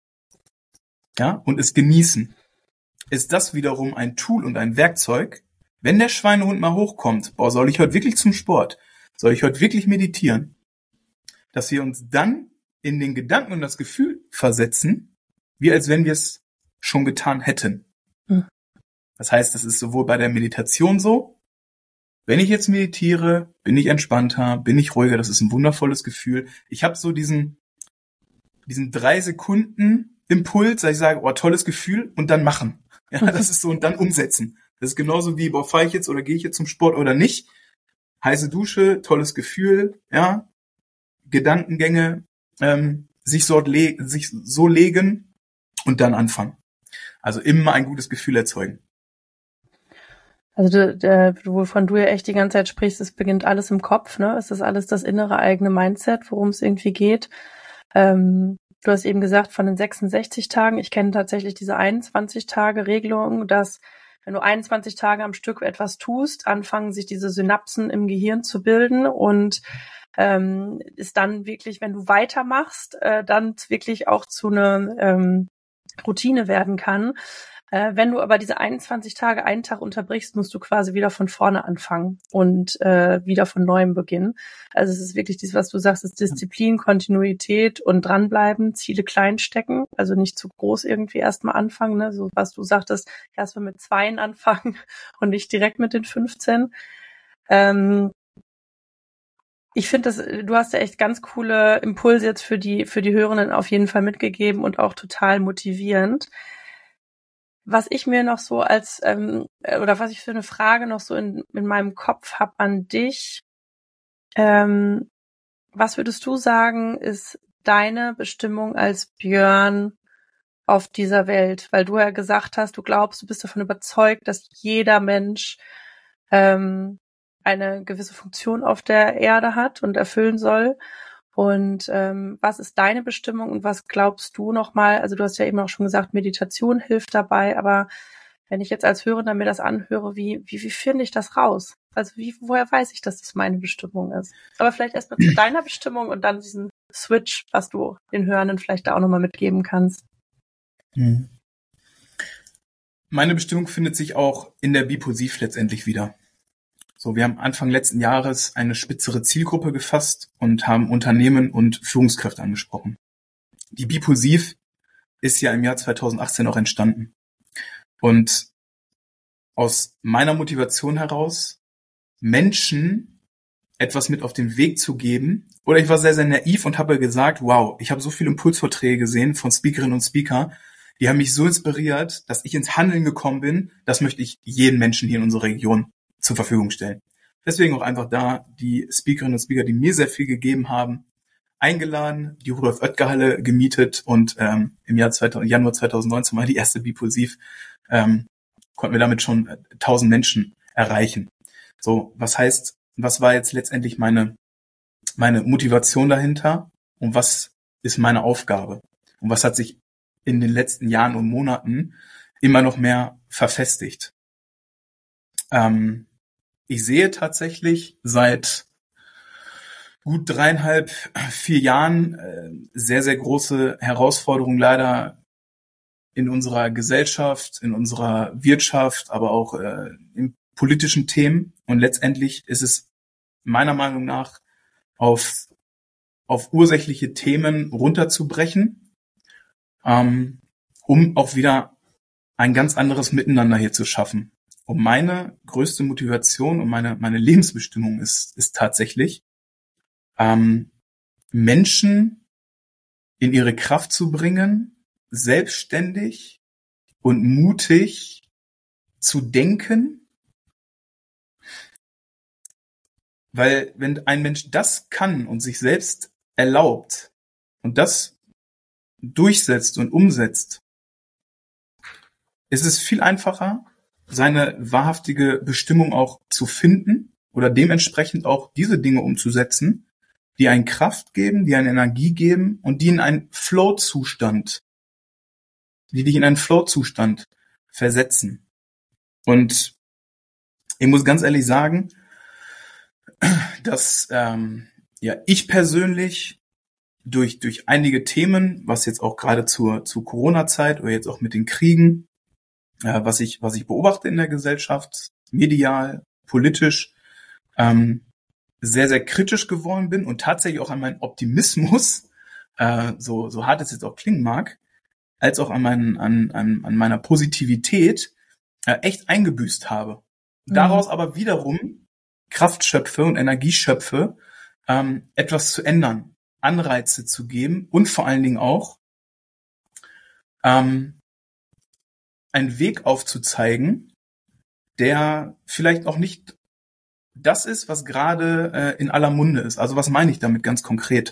ja, und es genießen, ist das wiederum ein Tool und ein Werkzeug, wenn der Schweinehund mal hochkommt, boah, soll ich heute wirklich zum Sport? Soll ich heute wirklich meditieren? Dass wir uns dann in den Gedanken und das Gefühl versetzen, wie als wenn wir es schon getan hätten. Mhm. Das heißt, das ist sowohl bei der Meditation so, wenn ich jetzt meditiere, bin ich entspannter, bin ich ruhiger, das ist ein wundervolles Gefühl. Ich habe so diesen diesen drei Sekunden Impuls, dass ich sage, oh, tolles Gefühl und dann machen. Ja, das ist so und dann umsetzen. Das ist genauso wie, boah, fahre ich jetzt oder gehe ich jetzt zum Sport oder nicht. Heiße Dusche, tolles Gefühl, ja, Gedankengänge, ähm, sich, so le- sich so legen und dann anfangen. Also immer ein gutes Gefühl erzeugen.
Also du, der, wovon du ja echt die ganze Zeit sprichst, es beginnt alles im Kopf, ne? Es ist alles das innere eigene Mindset, worum es irgendwie geht. Ähm, du hast eben gesagt, von den sechsundsechzig Tagen, ich kenne tatsächlich diese einundzwanzig-Tage-Regelung, dass wenn du einundzwanzig Tage am Stück etwas tust, anfangen sich diese Synapsen im Gehirn zu bilden und ähm, ist dann wirklich, wenn du weitermachst, äh, dann wirklich auch zu einer ähm, Routine werden kann. Äh, wenn du aber diese einundzwanzig Tage einen Tag unterbrichst, musst du quasi wieder von vorne anfangen und äh, wieder von neuem beginnen. Also es ist wirklich dies, was du sagst, ist Disziplin, Kontinuität und dranbleiben, Ziele klein stecken, also nicht zu groß irgendwie erstmal anfangen, ne? So was du sagtest, erstmal mit Zweien anfangen und nicht direkt mit den fünfzehn. Ähm, Ich finde, das, du hast ja echt ganz coole Impulse jetzt für die, für die Hörenden auf jeden Fall mitgegeben und auch total motivierend. Was ich mir noch so als, ähm, oder was ich für eine Frage noch so in, in meinem Kopf habe an dich, ähm, was würdest du sagen, ist deine Bestimmung als Björn auf dieser Welt? Weil du ja gesagt hast, du glaubst, du bist davon überzeugt, dass jeder Mensch, ähm, eine gewisse Funktion auf der Erde hat und erfüllen soll. Und ähm, was ist deine Bestimmung und was glaubst du nochmal? Also du hast ja eben auch schon gesagt, Meditation hilft dabei, aber wenn ich jetzt als Hörender mir das anhöre, wie wie wie finde ich das raus? Also wie woher weiß ich, dass das meine Bestimmung ist? Aber vielleicht erstmal zu deiner Bestimmung und dann diesen Switch, was du den Hörenden vielleicht da auch nochmal mitgeben kannst.
Hm. Meine Bestimmung findet sich auch in der Biposiv letztendlich wieder. So, wir haben Anfang letzten Jahres eine spitzere Zielgruppe gefasst und haben Unternehmen und Führungskräfte angesprochen. Die Biposiv ist ja im Jahr zweitausendachtzehn auch entstanden. Und aus meiner Motivation heraus, Menschen etwas mit auf den Weg zu geben, oder ich war sehr, sehr naiv und habe gesagt, wow, ich habe so viele Impulsvorträge gesehen von Speakerinnen und Speaker, die haben mich so inspiriert, dass ich ins Handeln gekommen bin, das möchte ich jedem Menschen hier in unserer Region zur Verfügung stellen. Deswegen auch einfach da die Speakerinnen und Speaker, die mir sehr viel gegeben haben, eingeladen, die Rudolf-Oetker-Halle gemietet und ähm, im Jahr zweitausend, Januar zweitausendneunzehn war die erste Biposiv, ähm, konnten wir damit schon tausend Menschen erreichen. So, was heißt, was war jetzt letztendlich meine meine Motivation dahinter und was ist meine Aufgabe? Und was hat sich in den letzten Jahren und Monaten immer noch mehr verfestigt? Ähm, Ich sehe tatsächlich seit gut dreieinhalb, vier Jahren äh, sehr, sehr große Herausforderungen leider in unserer Gesellschaft, in unserer Wirtschaft, aber auch äh, in politischen Themen. Und letztendlich ist es meiner Meinung nach auf, auf ursächliche Themen runterzubrechen, ähm, um auch wieder ein ganz anderes Miteinander hier zu schaffen. Und meine größte Motivation und meine meine Lebensbestimmung ist ist tatsächlich, ähm, Menschen in ihre Kraft zu bringen, selbstständig und mutig zu denken. Weil wenn ein Mensch das kann und sich selbst erlaubt und das durchsetzt und umsetzt, ist es viel einfacher, seine wahrhaftige Bestimmung auch zu finden oder dementsprechend auch diese Dinge umzusetzen, die einen Kraft geben, die eine Energie geben und die in einen Flow-Zustand, die dich in einen Flow-Zustand versetzen. Und ich muss ganz ehrlich sagen, dass ähm, ja ich persönlich durch durch einige Themen, was jetzt auch gerade zur zur Corona-Zeit oder jetzt auch mit den Kriegen, äh, was ich was ich beobachte in der Gesellschaft, medial, politisch, ähm, sehr sehr kritisch geworden bin und tatsächlich auch an meinen Optimismus, äh, so so hart es jetzt auch klingen mag, als auch an meinen an an, an meiner Positivität äh, echt eingebüßt habe. Mhm. Daraus aber wiederum Kraft schöpfe und Energie schöpfe, ähm, etwas zu ändern, Anreize zu geben und vor allen Dingen auch ähm, einen Weg aufzuzeigen, der vielleicht auch nicht das ist, was gerade äh, in aller Munde ist. Also was meine ich damit ganz konkret?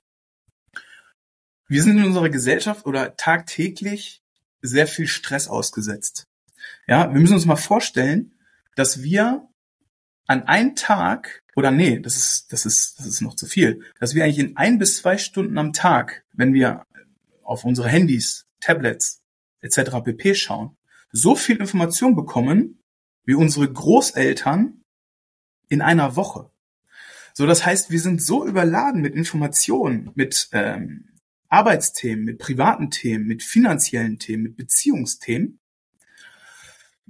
Wir sind in unserer Gesellschaft oder tagtäglich sehr viel Stress ausgesetzt. Ja, wir müssen uns mal vorstellen, dass wir an einem Tag, oder nee, das ist, das ist, das ist noch zu viel, dass wir eigentlich in ein bis zwei Stunden am Tag, wenn wir auf unsere Handys, Tablets et cetera pp. Schauen, so viel Information bekommen, wie unsere Großeltern in einer Woche. So, das heißt, wir sind so überladen mit Informationen, mit ähm, Arbeitsthemen, mit privaten Themen, mit finanziellen Themen, mit Beziehungsthemen,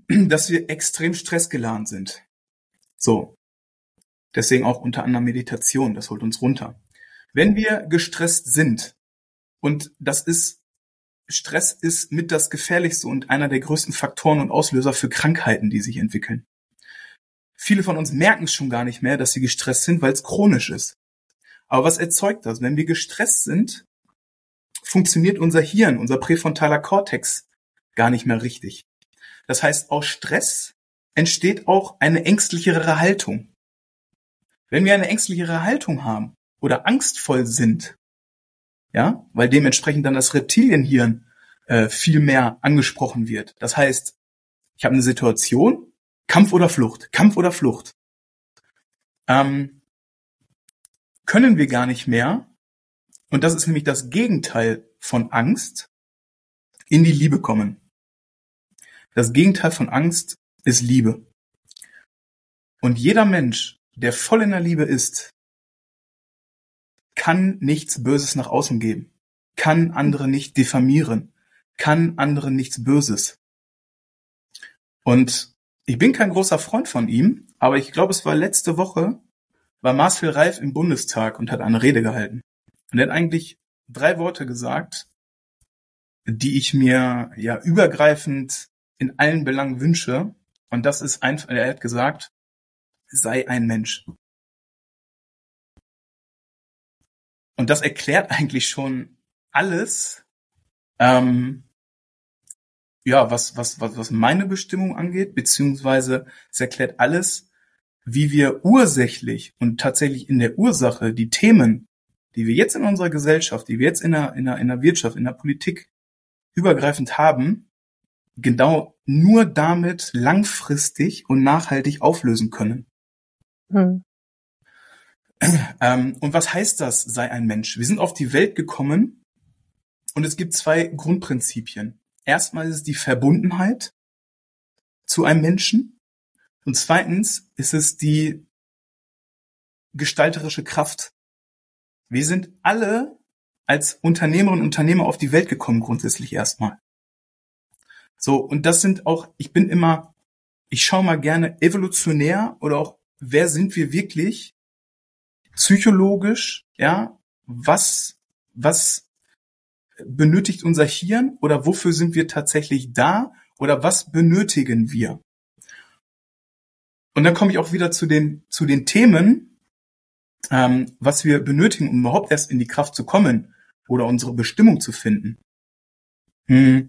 dass wir extrem stressgeladen sind. So. Deswegen auch unter anderem Meditation, das holt uns runter. Wenn wir gestresst sind, und das ist, Stress ist mit das gefährlichste und einer der größten Faktoren und Auslöser für Krankheiten, die sich entwickeln. Viele von uns merken es schon gar nicht mehr, dass sie gestresst sind, weil es chronisch ist. Aber was erzeugt das? Wenn wir gestresst sind, funktioniert unser Hirn, unser präfrontaler Kortex gar nicht mehr richtig. Das heißt, aus Stress entsteht auch eine ängstlichere Haltung. Wenn wir eine ängstlichere Haltung haben oder angstvoll sind, ja, weil dementsprechend dann das Reptilienhirn äh, viel mehr angesprochen wird. Das heißt, ich habe eine Situation, Kampf oder Flucht, Kampf oder Flucht. Ähm, können wir gar nicht mehr, und das ist nämlich das Gegenteil von Angst, in die Liebe kommen. Das Gegenteil von Angst ist Liebe. Und jeder Mensch, der voll in der Liebe ist, kann nichts Böses nach außen geben, kann andere nicht diffamieren, kann anderen nichts Böses. Und ich bin kein großer Freund von ihm, aber ich glaube, es war letzte Woche, war Marcel Reif im Bundestag und hat eine Rede gehalten. Und er hat eigentlich drei Worte gesagt, die ich mir ja übergreifend in allen Belangen wünsche. Und das ist einfach, er hat gesagt, sei ein Mensch. Und das erklärt eigentlich schon alles, ähm, ja, was, was, was, was meine Bestimmung angeht, beziehungsweise es erklärt alles, wie wir ursächlich und tatsächlich in der Ursache die Themen, die wir jetzt in unserer Gesellschaft, die wir jetzt in der, in der, in der Wirtschaft, in der Politik übergreifend haben, genau nur damit langfristig und nachhaltig auflösen können. Hm. Ähm, und was heißt das, sei ein Mensch? Wir sind auf die Welt gekommen und es gibt zwei Grundprinzipien. Erstmal ist es die Verbundenheit zu einem Menschen und zweitens ist es die gestalterische Kraft. Wir sind alle als Unternehmerinnen und Unternehmer auf die Welt gekommen, grundsätzlich erstmal. So, und das sind auch, ich bin immer, ich schaue mal gerne evolutionär oder auch, wer sind wir wirklich? Psychologisch, ja, was, was benötigt unser Hirn oder wofür sind wir tatsächlich da oder was benötigen wir? Und dann komme ich auch wieder zu den, zu den Themen, ähm, was wir benötigen, um überhaupt erst in die Kraft zu kommen oder unsere Bestimmung zu finden. Hm.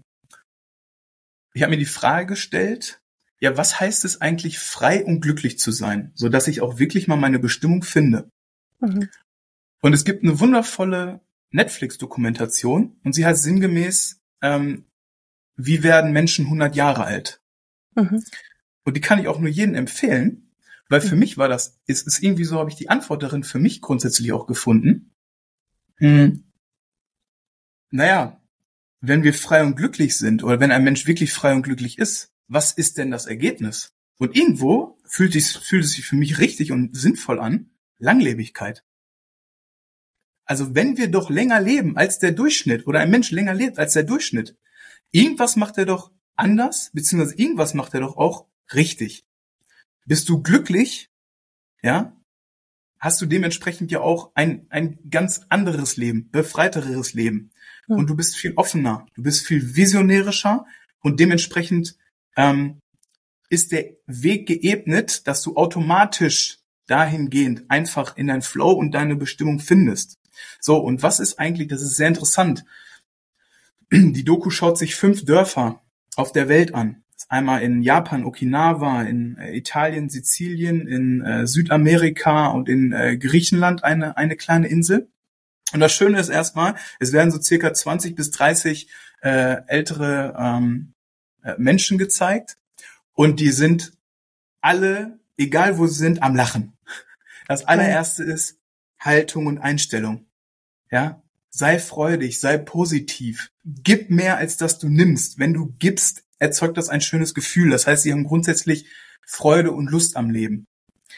Ich habe mir die Frage gestellt, ja, was heißt es eigentlich, frei und glücklich zu sein, so dass ich auch wirklich mal meine Bestimmung finde? Mhm. Und es gibt eine wundervolle Netflix-Dokumentation und sie heißt sinngemäß, ähm, wie werden Menschen hundert Jahre alt? Mhm. Und die kann ich auch nur jedem empfehlen, weil für mhm. mich war das, ist, ist irgendwie so, habe ich die Antwort darin für mich grundsätzlich auch gefunden. Hm. Naja, wenn wir frei und glücklich sind oder wenn ein Mensch wirklich frei und glücklich ist, was ist denn das Ergebnis? Und irgendwo fühlt es, fühlt es sich für mich richtig und sinnvoll an, Langlebigkeit. Also wenn wir doch länger leben als der Durchschnitt oder ein Mensch länger lebt als der Durchschnitt, irgendwas macht er doch anders, beziehungsweise irgendwas macht er doch auch richtig. Bist du glücklich, ja, hast du dementsprechend ja auch ein, ein ganz anderes Leben, befreiteres Leben. Hm. Und du bist viel offener, du bist viel visionärischer und dementsprechend ähm, ist der Weg geebnet, dass du automatisch dahingehend einfach in dein Flow und deine Bestimmung findest. So, und was ist eigentlich, das ist sehr interessant, die Doku schaut sich fünf Dörfer auf der Welt an. Einmal in Japan, Okinawa, in äh, Italien, Sizilien, in äh, Südamerika und in äh, Griechenland eine eine kleine Insel. Und das Schöne ist erstmal, es werden so circa zwanzig bis dreißig äh, ältere ähm, äh, Menschen gezeigt und die sind alle, egal wo sie sind, am Lachen. Das allererste ist Haltung und Einstellung. Ja, sei freudig, sei positiv, gib mehr als dass du nimmst. Wenn du gibst, erzeugt das ein schönes Gefühl. Das heißt, sie haben grundsätzlich Freude und Lust am Leben.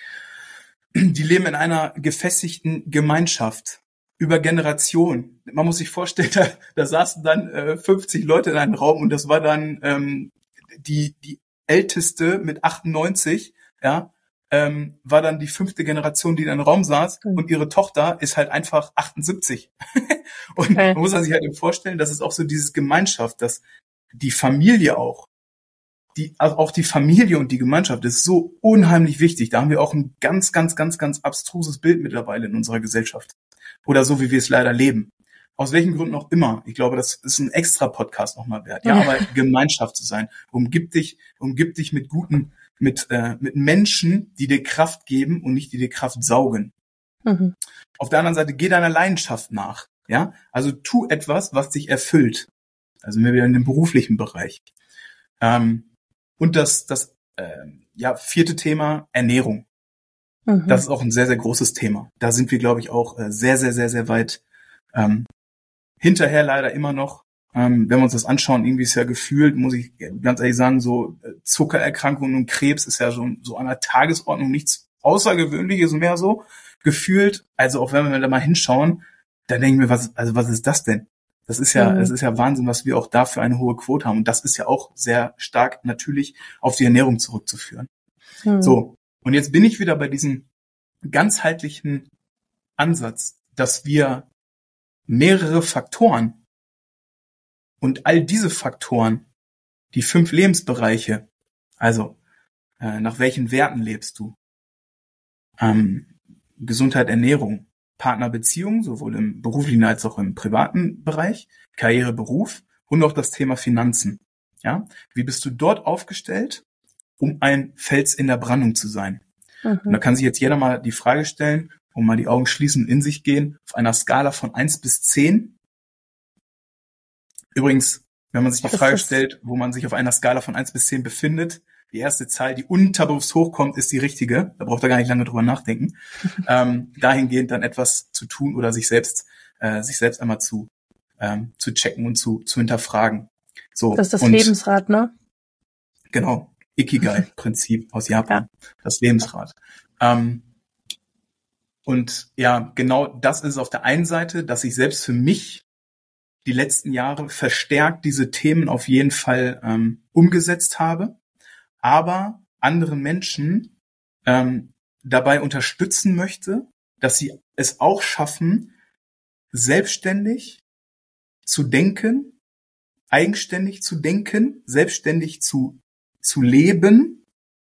Die leben in einer gefestigten Gemeinschaft über Generationen. Man muss sich vorstellen, da, da saßen dann äh, fünfzig Leute in einem Raum und das war dann ähm, die die Älteste mit achtundneunzig, ja, ähm, war dann die fünfte Generation, die in einem Raum saß, mhm. und ihre Tochter ist halt einfach achtundsiebzig. Und okay. man muss sich halt eben vorstellen, das ist auch so dieses Gemeinschaft, dass die Familie auch, die, also auch die Familie und die Gemeinschaft ist so unheimlich wichtig. Da haben wir auch ein ganz, ganz, ganz, ganz abstruses Bild mittlerweile in unserer Gesellschaft. Oder so, wie wir es leider leben. Aus welchen Gründen auch immer. Ich glaube, das ist ein extra Podcast nochmal wert. Ja, aber Gemeinschaft zu sein. Umgib dich, umgib dich mit guten, mit, äh, mit Menschen, die dir Kraft geben und nicht die dir Kraft saugen. Mhm. Auf der anderen Seite, geh deiner Leidenschaft nach. Ja, also tu etwas, was dich erfüllt. Also wir wieder in dem beruflichen Bereich. Ähm, und das, das, äh, ja, vierte Thema, Ernährung. Mhm. Das ist auch ein sehr, sehr großes Thema. Da sind wir, glaube ich, auch äh, sehr, sehr, sehr, sehr weit ähm, hinterher leider immer noch. Ähm, wenn wir uns das anschauen, irgendwie ist ja gefühlt, muss ich ganz ehrlich sagen, so äh, Zuckererkrankungen und Krebs ist ja so, so an der Tagesordnung nichts Außergewöhnliches mehr so gefühlt. Also auch wenn wir da mal hinschauen, dann denken wir, was, also was ist das denn? Das ist ja, mhm. das ist ja Wahnsinn, was wir auch da für eine hohe Quote haben. Und das ist ja auch sehr stark natürlich auf die Ernährung zurückzuführen. Mhm. So. Und jetzt bin ich wieder bei diesem ganzheitlichen Ansatz, dass wir mehrere Faktoren und all diese Faktoren, die fünf Lebensbereiche, also äh, nach welchen Werten lebst du? Ähm, Gesundheit, Ernährung, Partnerbeziehung, sowohl im beruflichen als auch im privaten Bereich, Karriere, Beruf und auch das Thema Finanzen. Ja, wie bist du dort aufgestellt, um ein Fels in der Brandung zu sein? Mhm. Und da kann sich jetzt jeder mal die Frage stellen, und mal die Augen schließen und in sich gehen, auf einer Skala von eins bis zehn. Übrigens, wenn man sich die Frage stellt, wo man sich auf einer Skala von eins bis zehn befindet, die erste Zahl, die unterbewusst hochkommt, ist die richtige. Da braucht er gar nicht lange drüber nachdenken. ähm, dahingehend dann etwas zu tun oder sich selbst, äh, sich selbst einmal zu, ähm, zu checken und zu, zu hinterfragen. So.
Das ist das
und,
Lebensrad, ne?
Genau. Ikigai-Prinzip aus Japan. Ja. Das Lebensrad. Ähm, Und ja, genau das ist auf der einen Seite, dass ich selbst für mich die letzten Jahre verstärkt diese Themen auf jeden Fall ähm, umgesetzt habe, aber andere Menschen ähm, dabei unterstützen möchte, dass sie es auch schaffen, selbstständig zu denken, eigenständig zu denken, selbstständig zu, zu leben,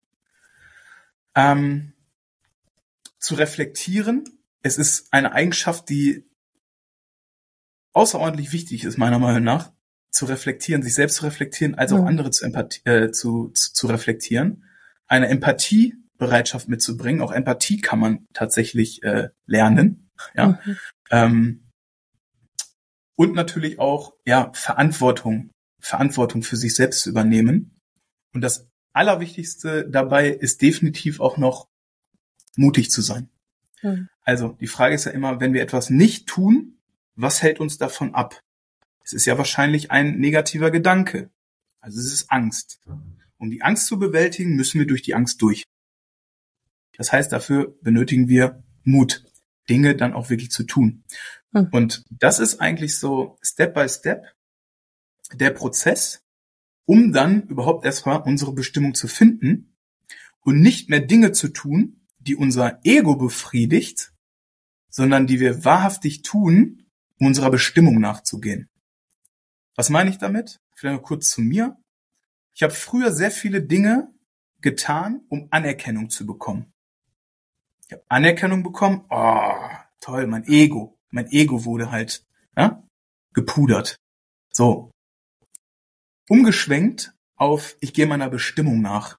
ähm, zu reflektieren. Es ist eine Eigenschaft, die außerordentlich wichtig ist, meiner Meinung nach, zu reflektieren, sich selbst zu reflektieren, als auch mhm. andere zu, Empathie, äh, zu, zu, zu reflektieren. Eine Empathiebereitschaft mitzubringen. Auch Empathie kann man tatsächlich äh, lernen. Ja. Mhm. Ähm, und natürlich auch ja Verantwortung, Verantwortung für sich selbst zu übernehmen. Und das Allerwichtigste dabei ist definitiv auch noch mutig zu sein. Hm. Also die Frage ist ja immer, wenn wir etwas nicht tun, was hält uns davon ab? Es ist ja wahrscheinlich ein negativer Gedanke. Also es ist Angst. Um die Angst zu bewältigen, müssen wir durch die Angst durch. Das heißt, dafür benötigen wir Mut, Dinge dann auch wirklich zu tun. Hm. Und das ist eigentlich so Step by Step der Prozess, um dann überhaupt erstmal unsere Bestimmung zu finden und nicht mehr Dinge zu tun, die unser Ego befriedigt, sondern die wir wahrhaftig tun, um unserer Bestimmung nachzugehen. Was meine ich damit? Vielleicht mal kurz zu mir. Ich habe früher sehr viele Dinge getan, um Anerkennung zu bekommen. Ich habe Anerkennung bekommen, oh, toll, mein Ego. Mein Ego wurde halt ja, gepudert. So. Umgeschwenkt auf, ich gehe meiner Bestimmung nach.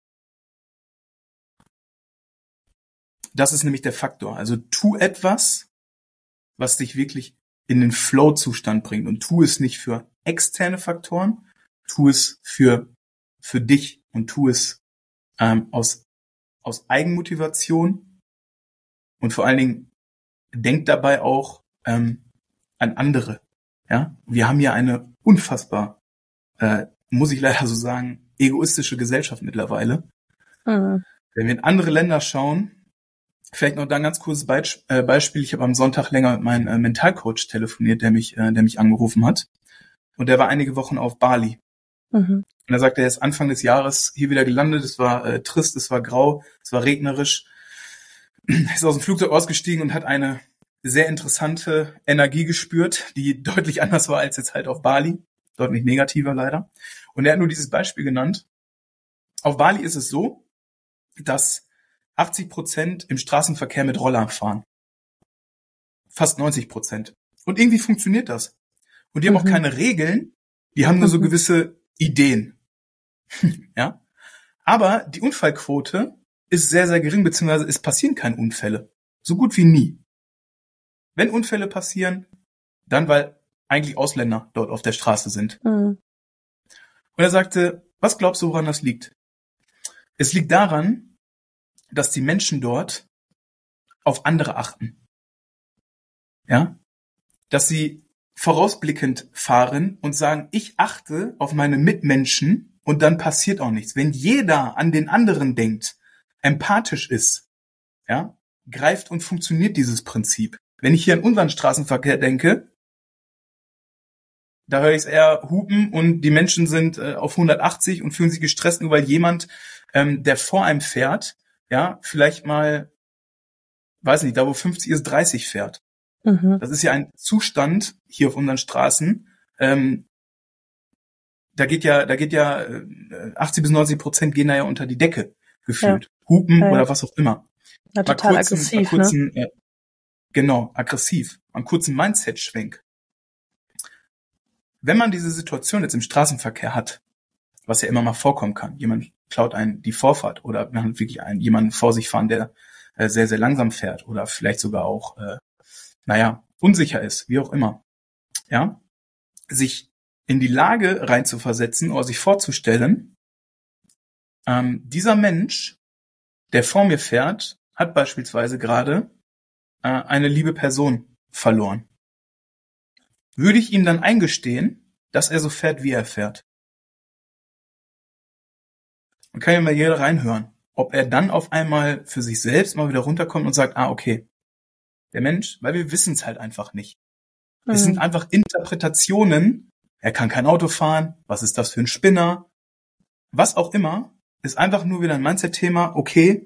Das ist nämlich der Faktor. Also tu etwas, was dich wirklich in den Flow-Zustand bringt. Und tu es nicht für externe Faktoren, tu es für, für dich und tu es ähm, aus, aus Eigenmotivation. Und vor allen Dingen denk dabei auch ähm, an andere. Ja, wir haben ja eine unfassbar, äh, muss ich leider so sagen, egoistische Gesellschaft mittlerweile. Mhm. Wenn wir in andere Länder schauen, vielleicht noch da ein ganz kurzes Beisp- äh, Beispiel. Ich habe am Sonntag länger mit meinem äh, Mentalcoach telefoniert, der mich, äh, der mich angerufen hat. Und der war einige Wochen auf Bali. Mhm. Und er sagte, er ist Anfang des Jahres hier wieder gelandet. Es war äh, trist, es war grau, es war regnerisch. Er ist aus dem Flugzeug ausgestiegen und hat eine sehr interessante Energie gespürt, die deutlich anders war als jetzt halt auf Bali. Deutlich negativer leider. Und er hat nur dieses Beispiel genannt. Auf Bali ist es so, dass achtzig Prozent im Straßenverkehr mit Rollern fahren. Fast neunzig Prozent. Und irgendwie funktioniert das. Und die haben mhm. auch keine Regeln, die haben nur so gewisse Ideen. Ja. Aber die Unfallquote ist sehr, sehr gering, beziehungsweise es passieren keine Unfälle. So gut wie nie. Wenn Unfälle passieren, dann weil eigentlich Ausländer dort auf der Straße sind. Mhm. Und er sagte, was glaubst du, woran das liegt? Es liegt daran, dass die Menschen dort auf andere achten. Ja? Dass sie vorausblickend fahren und sagen, ich achte auf meine Mitmenschen und dann passiert auch nichts. Wenn jeder an den anderen denkt, empathisch ist, ja, greift und funktioniert dieses Prinzip. Wenn ich hier an unseren Straßenverkehr denke, da höre ich es eher hupen und die Menschen sind äh, auf hundertachtzig und fühlen sich gestresst, nur weil jemand, ähm, der vor einem fährt, ja, vielleicht mal, weiß nicht, da wo fünfzig ist, dreißig fährt. Mhm. Das ist ja ein Zustand hier auf unseren Straßen. Ähm, da geht ja, da geht ja äh, achtzig bis neunzig Prozent gehen da ja unter die Decke gefühlt. Ja. Hupen ja, ja. oder was auch immer.
Ja, total kurzen, aggressiv,
kurzen,
ne?
Äh, genau, aggressiv. Einen kurzen Mindset-Schwenk. Wenn man diese Situation jetzt im Straßenverkehr hat, was ja immer mal vorkommen kann, jemand klaut einen die Vorfahrt oder man hat wirklich einen, jemanden vor sich fahren, der äh, sehr, sehr langsam fährt oder vielleicht sogar auch, äh, naja, unsicher ist, wie auch immer, ja, sich in die Lage reinzuversetzen oder sich vorzustellen, ähm, dieser Mensch, der vor mir fährt, hat beispielsweise gerade äh, eine liebe Person verloren. Würde ich ihm dann eingestehen, dass er so fährt, wie er fährt? Man kann ja mal jeder reinhören, ob er dann auf einmal für sich selbst mal wieder runterkommt und sagt, ah, okay, der Mensch, weil wir wissen es halt einfach nicht. Mhm. Es sind einfach Interpretationen, er kann kein Auto fahren, was ist das für ein Spinner, was auch immer, ist einfach nur wieder ein Mindset-Thema, okay,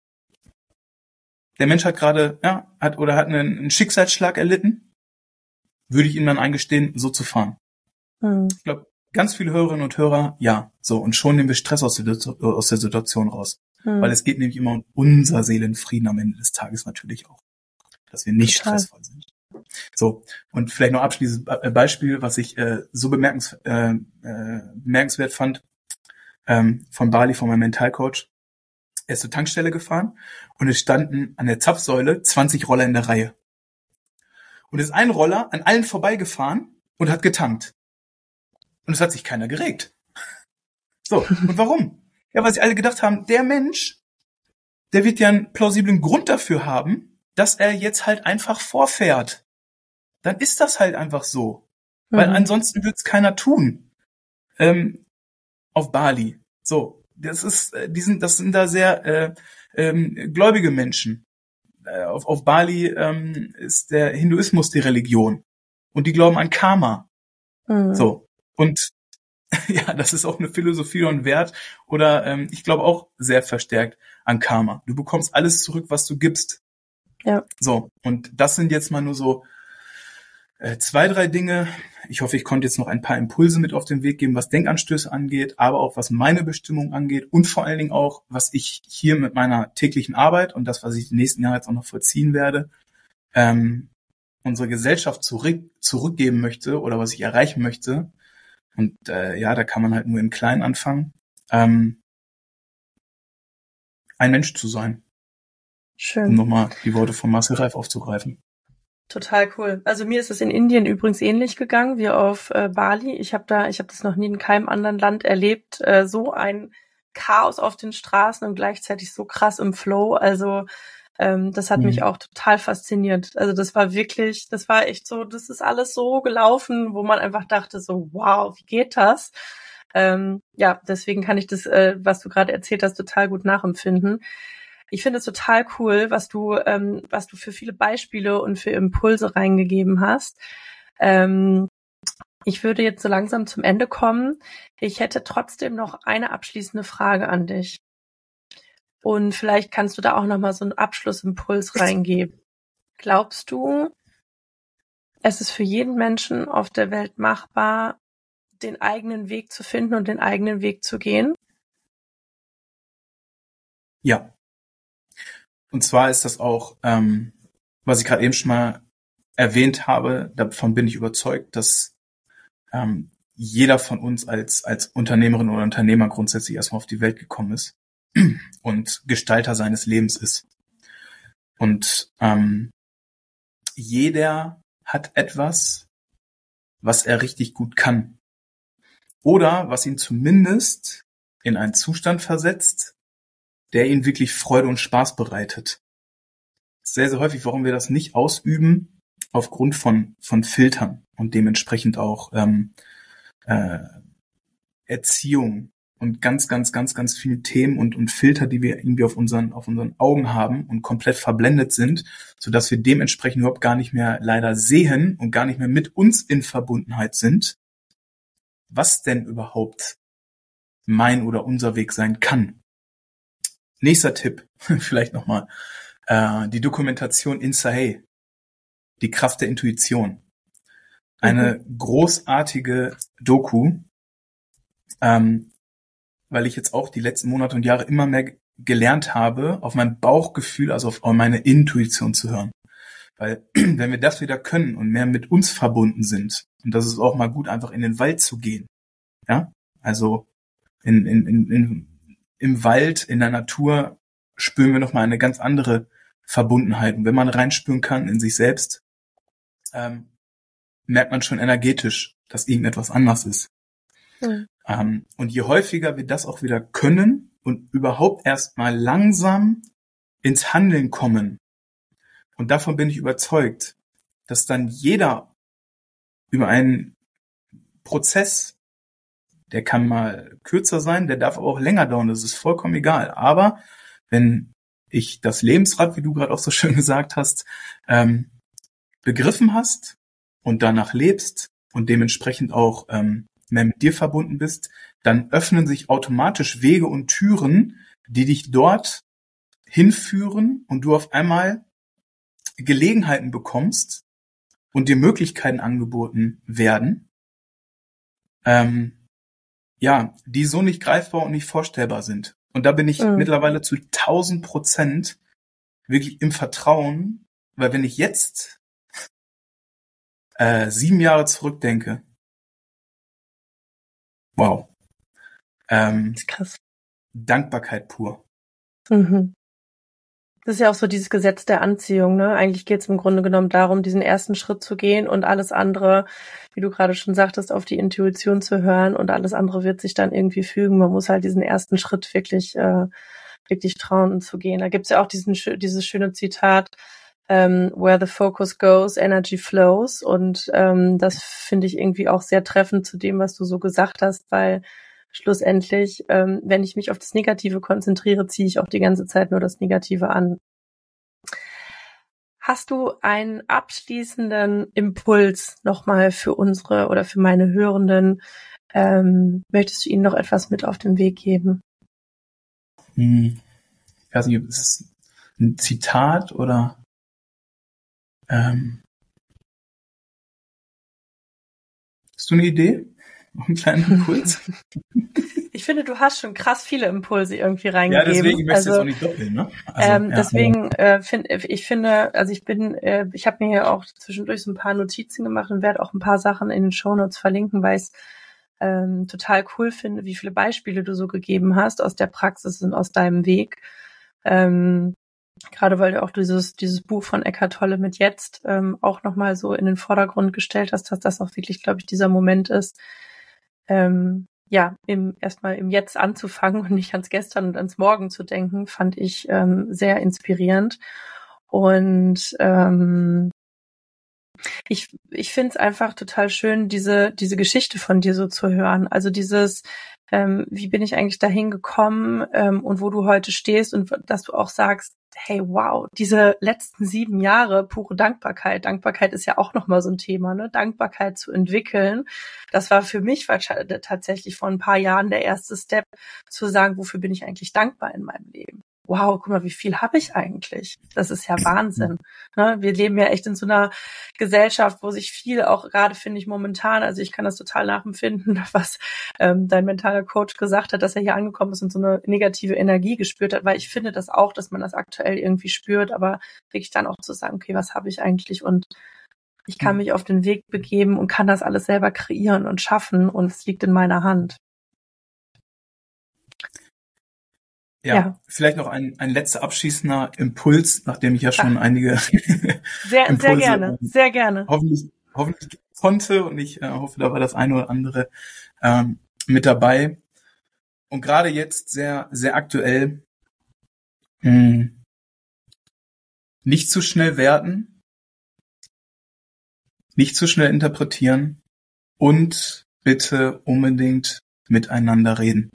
der Mensch hat gerade, ja, hat oder hat einen, einen Schicksalsschlag erlitten, würde ich ihm dann eingestehen, so zu fahren. Mhm. Ich glaube, ganz viele Hörerinnen und Hörer, ja, so, und schon nehmen wir Stress aus der, aus der Situation raus. Mhm. Weil es geht nämlich immer um unser Seelenfrieden am Ende des Tages natürlich auch. Dass wir nicht Total. stressvoll sind. So, und vielleicht noch abschließendes Beispiel, was ich äh, so bemerkens, äh, äh, bemerkenswert fand, ähm, von Bali, von meinem Mentalcoach. Er ist zur Tankstelle gefahren und es standen an der Zapfsäule zwanzig Roller in der Reihe. Und ist ein Roller an allen vorbeigefahren und hat getankt. Und es hat sich keiner geregt. So, und warum? Ja, weil sie alle gedacht haben, der Mensch, der wird ja einen plausiblen Grund dafür haben, dass er jetzt halt einfach vorfährt. Dann ist das halt einfach so. Mhm. Weil ansonsten wird's keiner tun. Ähm, auf Bali. So, das ist, die sind, das sind da sehr äh, ähm, gläubige Menschen. Äh, auf, auf Bali ähm, ist der Hinduismus die Religion. Und die glauben an Karma. Mhm. So. Und ja, das ist auch eine Philosophie und Wert. Oder ähm, ich glaube auch sehr verstärkt an Karma. Du bekommst alles zurück, was du gibst. Ja. So, und das sind jetzt mal nur so äh, zwei, drei Dinge. Ich hoffe, ich konnte jetzt noch ein paar Impulse mit auf den Weg geben, was Denkanstöße angeht, aber auch was meine Bestimmung angeht und vor allen Dingen auch, was ich hier mit meiner täglichen Arbeit und das, was ich die nächsten Jahre jetzt auch noch vollziehen werde, ähm, unsere Gesellschaft zurück, zurückgeben möchte oder was ich erreichen möchte. Und äh, ja, da kann man halt nur im Kleinen anfangen, ähm, ein Mensch zu sein. Schön. Um nochmal die Worte von Marcel Reif aufzugreifen.
Total cool. Also mir ist es in Indien übrigens ähnlich gegangen wie auf äh, Bali. Ich habe da, ich habe das noch nie in keinem anderen Land erlebt. Äh, so ein Chaos auf den Straßen und gleichzeitig so krass im Flow. Also ähm, das hat mhm. mich auch total fasziniert. Also das war wirklich, das war echt so, das ist alles so gelaufen, wo man einfach dachte so, wow, wie geht das? Ähm, ja, deswegen kann ich das, äh, was du gerade erzählt hast, total gut nachempfinden. Ich finde es total cool, was du, ähm, was du für viele Beispiele und für Impulse reingegeben hast. Ähm, Ich würde jetzt so langsam zum Ende kommen. Ich hätte trotzdem noch eine abschließende Frage an dich. Und vielleicht kannst du da auch nochmal so einen Abschlussimpuls reingeben. Glaubst du, es ist für jeden Menschen auf der Welt machbar, den eigenen Weg zu finden und den eigenen Weg zu gehen?
Ja. Und zwar ist das auch, ähm, was ich gerade eben schon mal erwähnt habe, davon bin ich überzeugt, dass ähm, jeder von uns als als Unternehmerin oder Unternehmer grundsätzlich erstmal auf die Welt gekommen ist und Gestalter seines Lebens ist. Und ähm, jeder hat etwas, was er richtig gut kann. Oder was ihn zumindest in einen Zustand versetzt, der ihn wirklich Freude und Spaß bereitet. Sehr, sehr häufig, warum wir das nicht ausüben, aufgrund von von Filtern und dementsprechend auch ähm, äh, Erziehung und ganz, ganz, ganz, ganz viele Themen und und Filter, die wir irgendwie auf unseren auf unseren Augen haben und komplett verblendet sind, sodass wir dementsprechend überhaupt gar nicht mehr leider sehen und gar nicht mehr mit uns in Verbundenheit sind, was denn überhaupt mein oder unser Weg sein kann. Nächster Tipp, vielleicht nochmal, äh, die Dokumentation Insahe, die Kraft der Intuition. Eine mhm. großartige Doku, ähm, weil ich jetzt auch die letzten Monate und Jahre immer mehr gelernt habe, auf mein Bauchgefühl, also auf meine Intuition zu hören. Weil wenn wir das wieder können und mehr mit uns verbunden sind, und das ist auch mal gut, einfach in den Wald zu gehen, ja, also in, in, in, in im Wald, in der Natur spüren wir nochmal eine ganz andere Verbundenheit. Und wenn man reinspüren kann in sich selbst, ähm, merkt man schon energetisch, dass irgendetwas anders ist. Mhm. Ähm, und je häufiger wir das auch wieder können und überhaupt erst mal langsam ins Handeln kommen, und davon bin ich überzeugt, dass dann jeder über einen Prozess, der kann mal kürzer sein, der darf aber auch länger dauern, das ist vollkommen egal. Aber wenn ich das Lebensrad, wie du gerade auch so schön gesagt hast, ähm, begriffen hast und danach lebst und dementsprechend auch ähm, mehr mit dir verbunden bist, dann öffnen sich automatisch Wege und Türen, die dich dort hinführen und du auf einmal Gelegenheiten bekommst und dir Möglichkeiten angeboten werden, ähm, ja, die so nicht greifbar und nicht vorstellbar sind. Und da bin ich mhm. mittlerweile zu tausend Prozent wirklich im Vertrauen, weil wenn ich jetzt äh, sieben Jahre zurückdenke, wow, ähm,
das ist krass.
Dankbarkeit pur.
Mhm. Das ist ja auch so dieses Gesetz der Anziehung, ne? Eigentlich geht es im Grunde genommen darum, diesen ersten Schritt zu gehen und alles andere, wie du gerade schon sagtest, auf die Intuition zu hören und alles andere wird sich dann irgendwie fügen. Man muss halt diesen ersten Schritt wirklich, äh, wirklich trauen zu gehen. Da gibt's ja auch diesen dieses schöne Zitat, ähm, where the focus goes, energy flows. Und ähm, das finde ich irgendwie auch sehr treffend zu dem, was du so gesagt hast, weil schlussendlich, ähm, wenn ich mich auf das Negative konzentriere, ziehe ich auch die ganze Zeit nur das Negative an. Hast du einen abschließenden Impuls nochmal für unsere oder für meine Hörenden? Ähm, möchtest du ihnen noch etwas mit auf den Weg geben?
Hm. Ich weiß nicht, ist es ein Zitat oder ähm, hast du eine Idee? Noch einen kleinen Impuls?
Ich finde, du hast schon krass viele Impulse irgendwie reingegeben.
Ja, deswegen möchte ich also, jetzt auch nicht doppeln, ne? Also,
ähm,
ja,
deswegen äh, finde ich finde, also ich bin, äh, ich habe mir hier auch zwischendurch so ein paar Notizen gemacht und werde auch ein paar Sachen in den Shownotes verlinken, weil ich es ähm, total cool finde, wie viele Beispiele du so gegeben hast aus der Praxis und aus deinem Weg. Ähm, gerade weil du auch dieses dieses Buch von Eckhart Tolle mit Jetzt ähm, auch nochmal so in den Vordergrund gestellt hast, dass das auch wirklich, glaube ich, dieser Moment ist, ähm, ja, im erstmal im Jetzt anzufangen und nicht ans Gestern und ans Morgen zu denken, fand ich ähm, sehr inspirierend. Und ähm, ich ich finde es einfach total schön, diese diese Geschichte von dir so zu hören. Also dieses, ähm, wie bin ich eigentlich dahin gekommen ähm, und wo du heute stehst und dass du auch sagst, hey, wow, diese letzten sieben Jahre pure Dankbarkeit. Dankbarkeit ist ja auch nochmal so ein Thema, ne? Dankbarkeit zu entwickeln. Das war für mich tatsächlich vor ein paar Jahren der erste Step, zu sagen, wofür bin ich eigentlich dankbar in meinem Leben? Wow, guck mal, wie viel habe ich eigentlich? Das ist ja Wahnsinn. Ne? Wir leben ja echt in so einer Gesellschaft, wo sich viel auch gerade, finde ich, momentan, also ich kann das total nachempfinden, was ähm, dein mentaler Coach gesagt hat, dass er hier angekommen ist und so eine negative Energie gespürt hat, weil ich finde das auch, dass man das aktuell irgendwie spürt, aber wirklich dann auch zu sagen, okay, was habe ich eigentlich? Und ich kann mich auf den Weg begeben und kann das alles selber kreieren und schaffen und es liegt in meiner Hand.
Ja, ja, vielleicht noch ein, ein letzter abschließender Impuls, nachdem ich ja schon Ach. einige
sehr, Impulse sehr gerne, sehr gerne.
Hoffentlich, hoffentlich konnte und ich äh, hoffe, da war das eine oder andere ähm, mit dabei. Und gerade jetzt sehr, sehr aktuell, mh, nicht zu schnell werten, nicht zu schnell interpretieren und bitte unbedingt miteinander reden.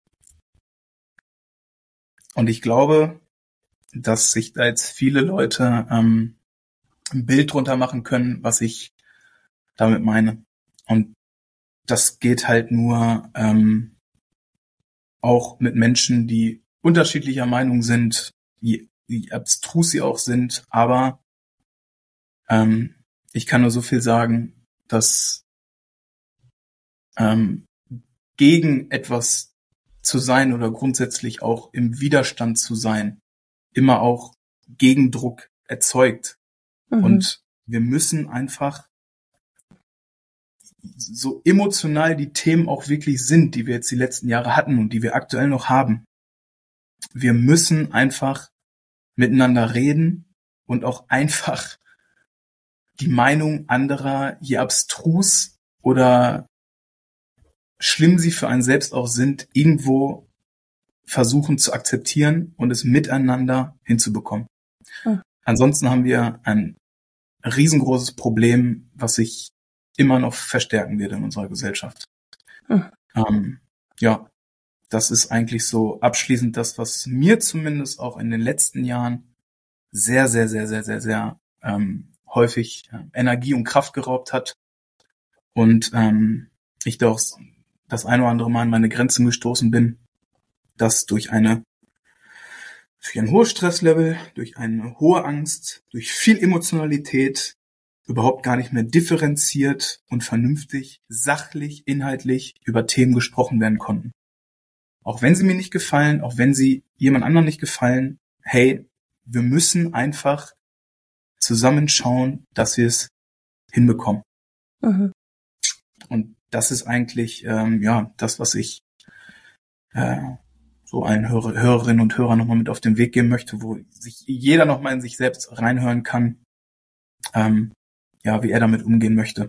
Und ich glaube, dass sich da jetzt viele Leute ähm, ein Bild drunter machen können, was ich damit meine. Und das geht halt nur ähm, auch mit Menschen, die unterschiedlicher Meinung sind, wie, wie abstrus sie auch sind. Aber ähm, ich kann nur so viel sagen, dass ähm, gegen etwas zu sein oder grundsätzlich auch im Widerstand zu sein, immer auch Gegendruck erzeugt. Mhm. Und wir müssen einfach, so emotional die Themen auch wirklich sind, die wir jetzt die letzten Jahre hatten und die wir aktuell noch haben, wir müssen einfach miteinander reden und auch einfach die Meinung anderer, je abstrus oder schlimm sie für einen selbst auch sind, irgendwo versuchen zu akzeptieren und es miteinander hinzubekommen. Hm. Ansonsten haben wir ein riesengroßes Problem, was sich immer noch verstärken wird in unserer Gesellschaft. Hm. Ähm, ja, das ist eigentlich so abschließend das, was mir zumindest auch in den letzten Jahren sehr, sehr, sehr, sehr, sehr, sehr ähm, häufig äh, Energie und Kraft geraubt hat. Und ähm, ich da auch das ein oder andere Mal an meine Grenzen gestoßen bin, dass durch eine durch ein hohes Stresslevel, durch eine hohe Angst, durch viel Emotionalität überhaupt gar nicht mehr differenziert und vernünftig, sachlich, inhaltlich über Themen gesprochen werden konnten. Auch wenn sie mir nicht gefallen, auch wenn sie jemand anderem nicht gefallen, hey, wir müssen einfach zusammenschauen, dass wir es hinbekommen. Mhm. Und das ist eigentlich ähm, ja das, was ich äh, so allen Hörer, Hörerinnen und Hörern nochmal mit auf den Weg geben möchte, wo sich jeder nochmal in sich selbst reinhören kann, ähm, ja, wie er damit umgehen möchte.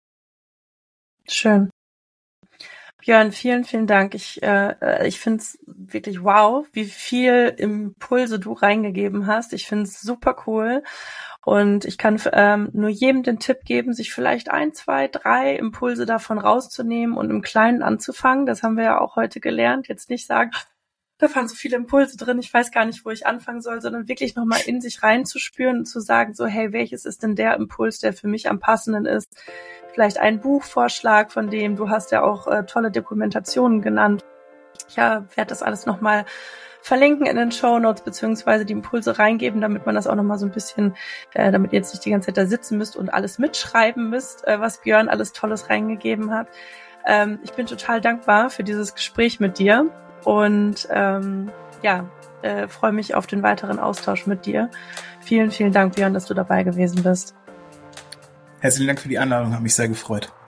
Schön. Björn, vielen, vielen Dank. Ich, äh, ich finde es wirklich wow, wie viel Impulse du reingegeben hast. Ich finde es super cool. Und ich kann ähm, nur jedem den Tipp geben, sich vielleicht ein, zwei, drei Impulse davon rauszunehmen und im Kleinen anzufangen. Das haben wir ja auch heute gelernt. Jetzt nicht sagen, da waren so viele Impulse drin, ich weiß gar nicht, wo ich anfangen soll, sondern wirklich nochmal in sich reinzuspüren und zu sagen, so, hey, welches ist denn der Impuls, der für mich am passenden ist? Vielleicht ein Buchvorschlag von dem, du hast ja auch äh, tolle Dokumentationen genannt. Ich ja, werde das alles nochmal verlinken in den Shownotes, beziehungsweise die Impulse reingeben, damit man das auch nochmal so ein bisschen, äh, damit ihr jetzt nicht die ganze Zeit da sitzen müsst und alles mitschreiben müsst, äh, was Björn alles Tolles reingegeben hat. Ähm, ich bin total dankbar für dieses Gespräch mit dir und ähm, ja, äh, freue mich auf den weiteren Austausch mit dir. Vielen, vielen Dank, Björn, dass du dabei gewesen bist.
Herzlichen Dank für die Einladung, hat mich sehr gefreut.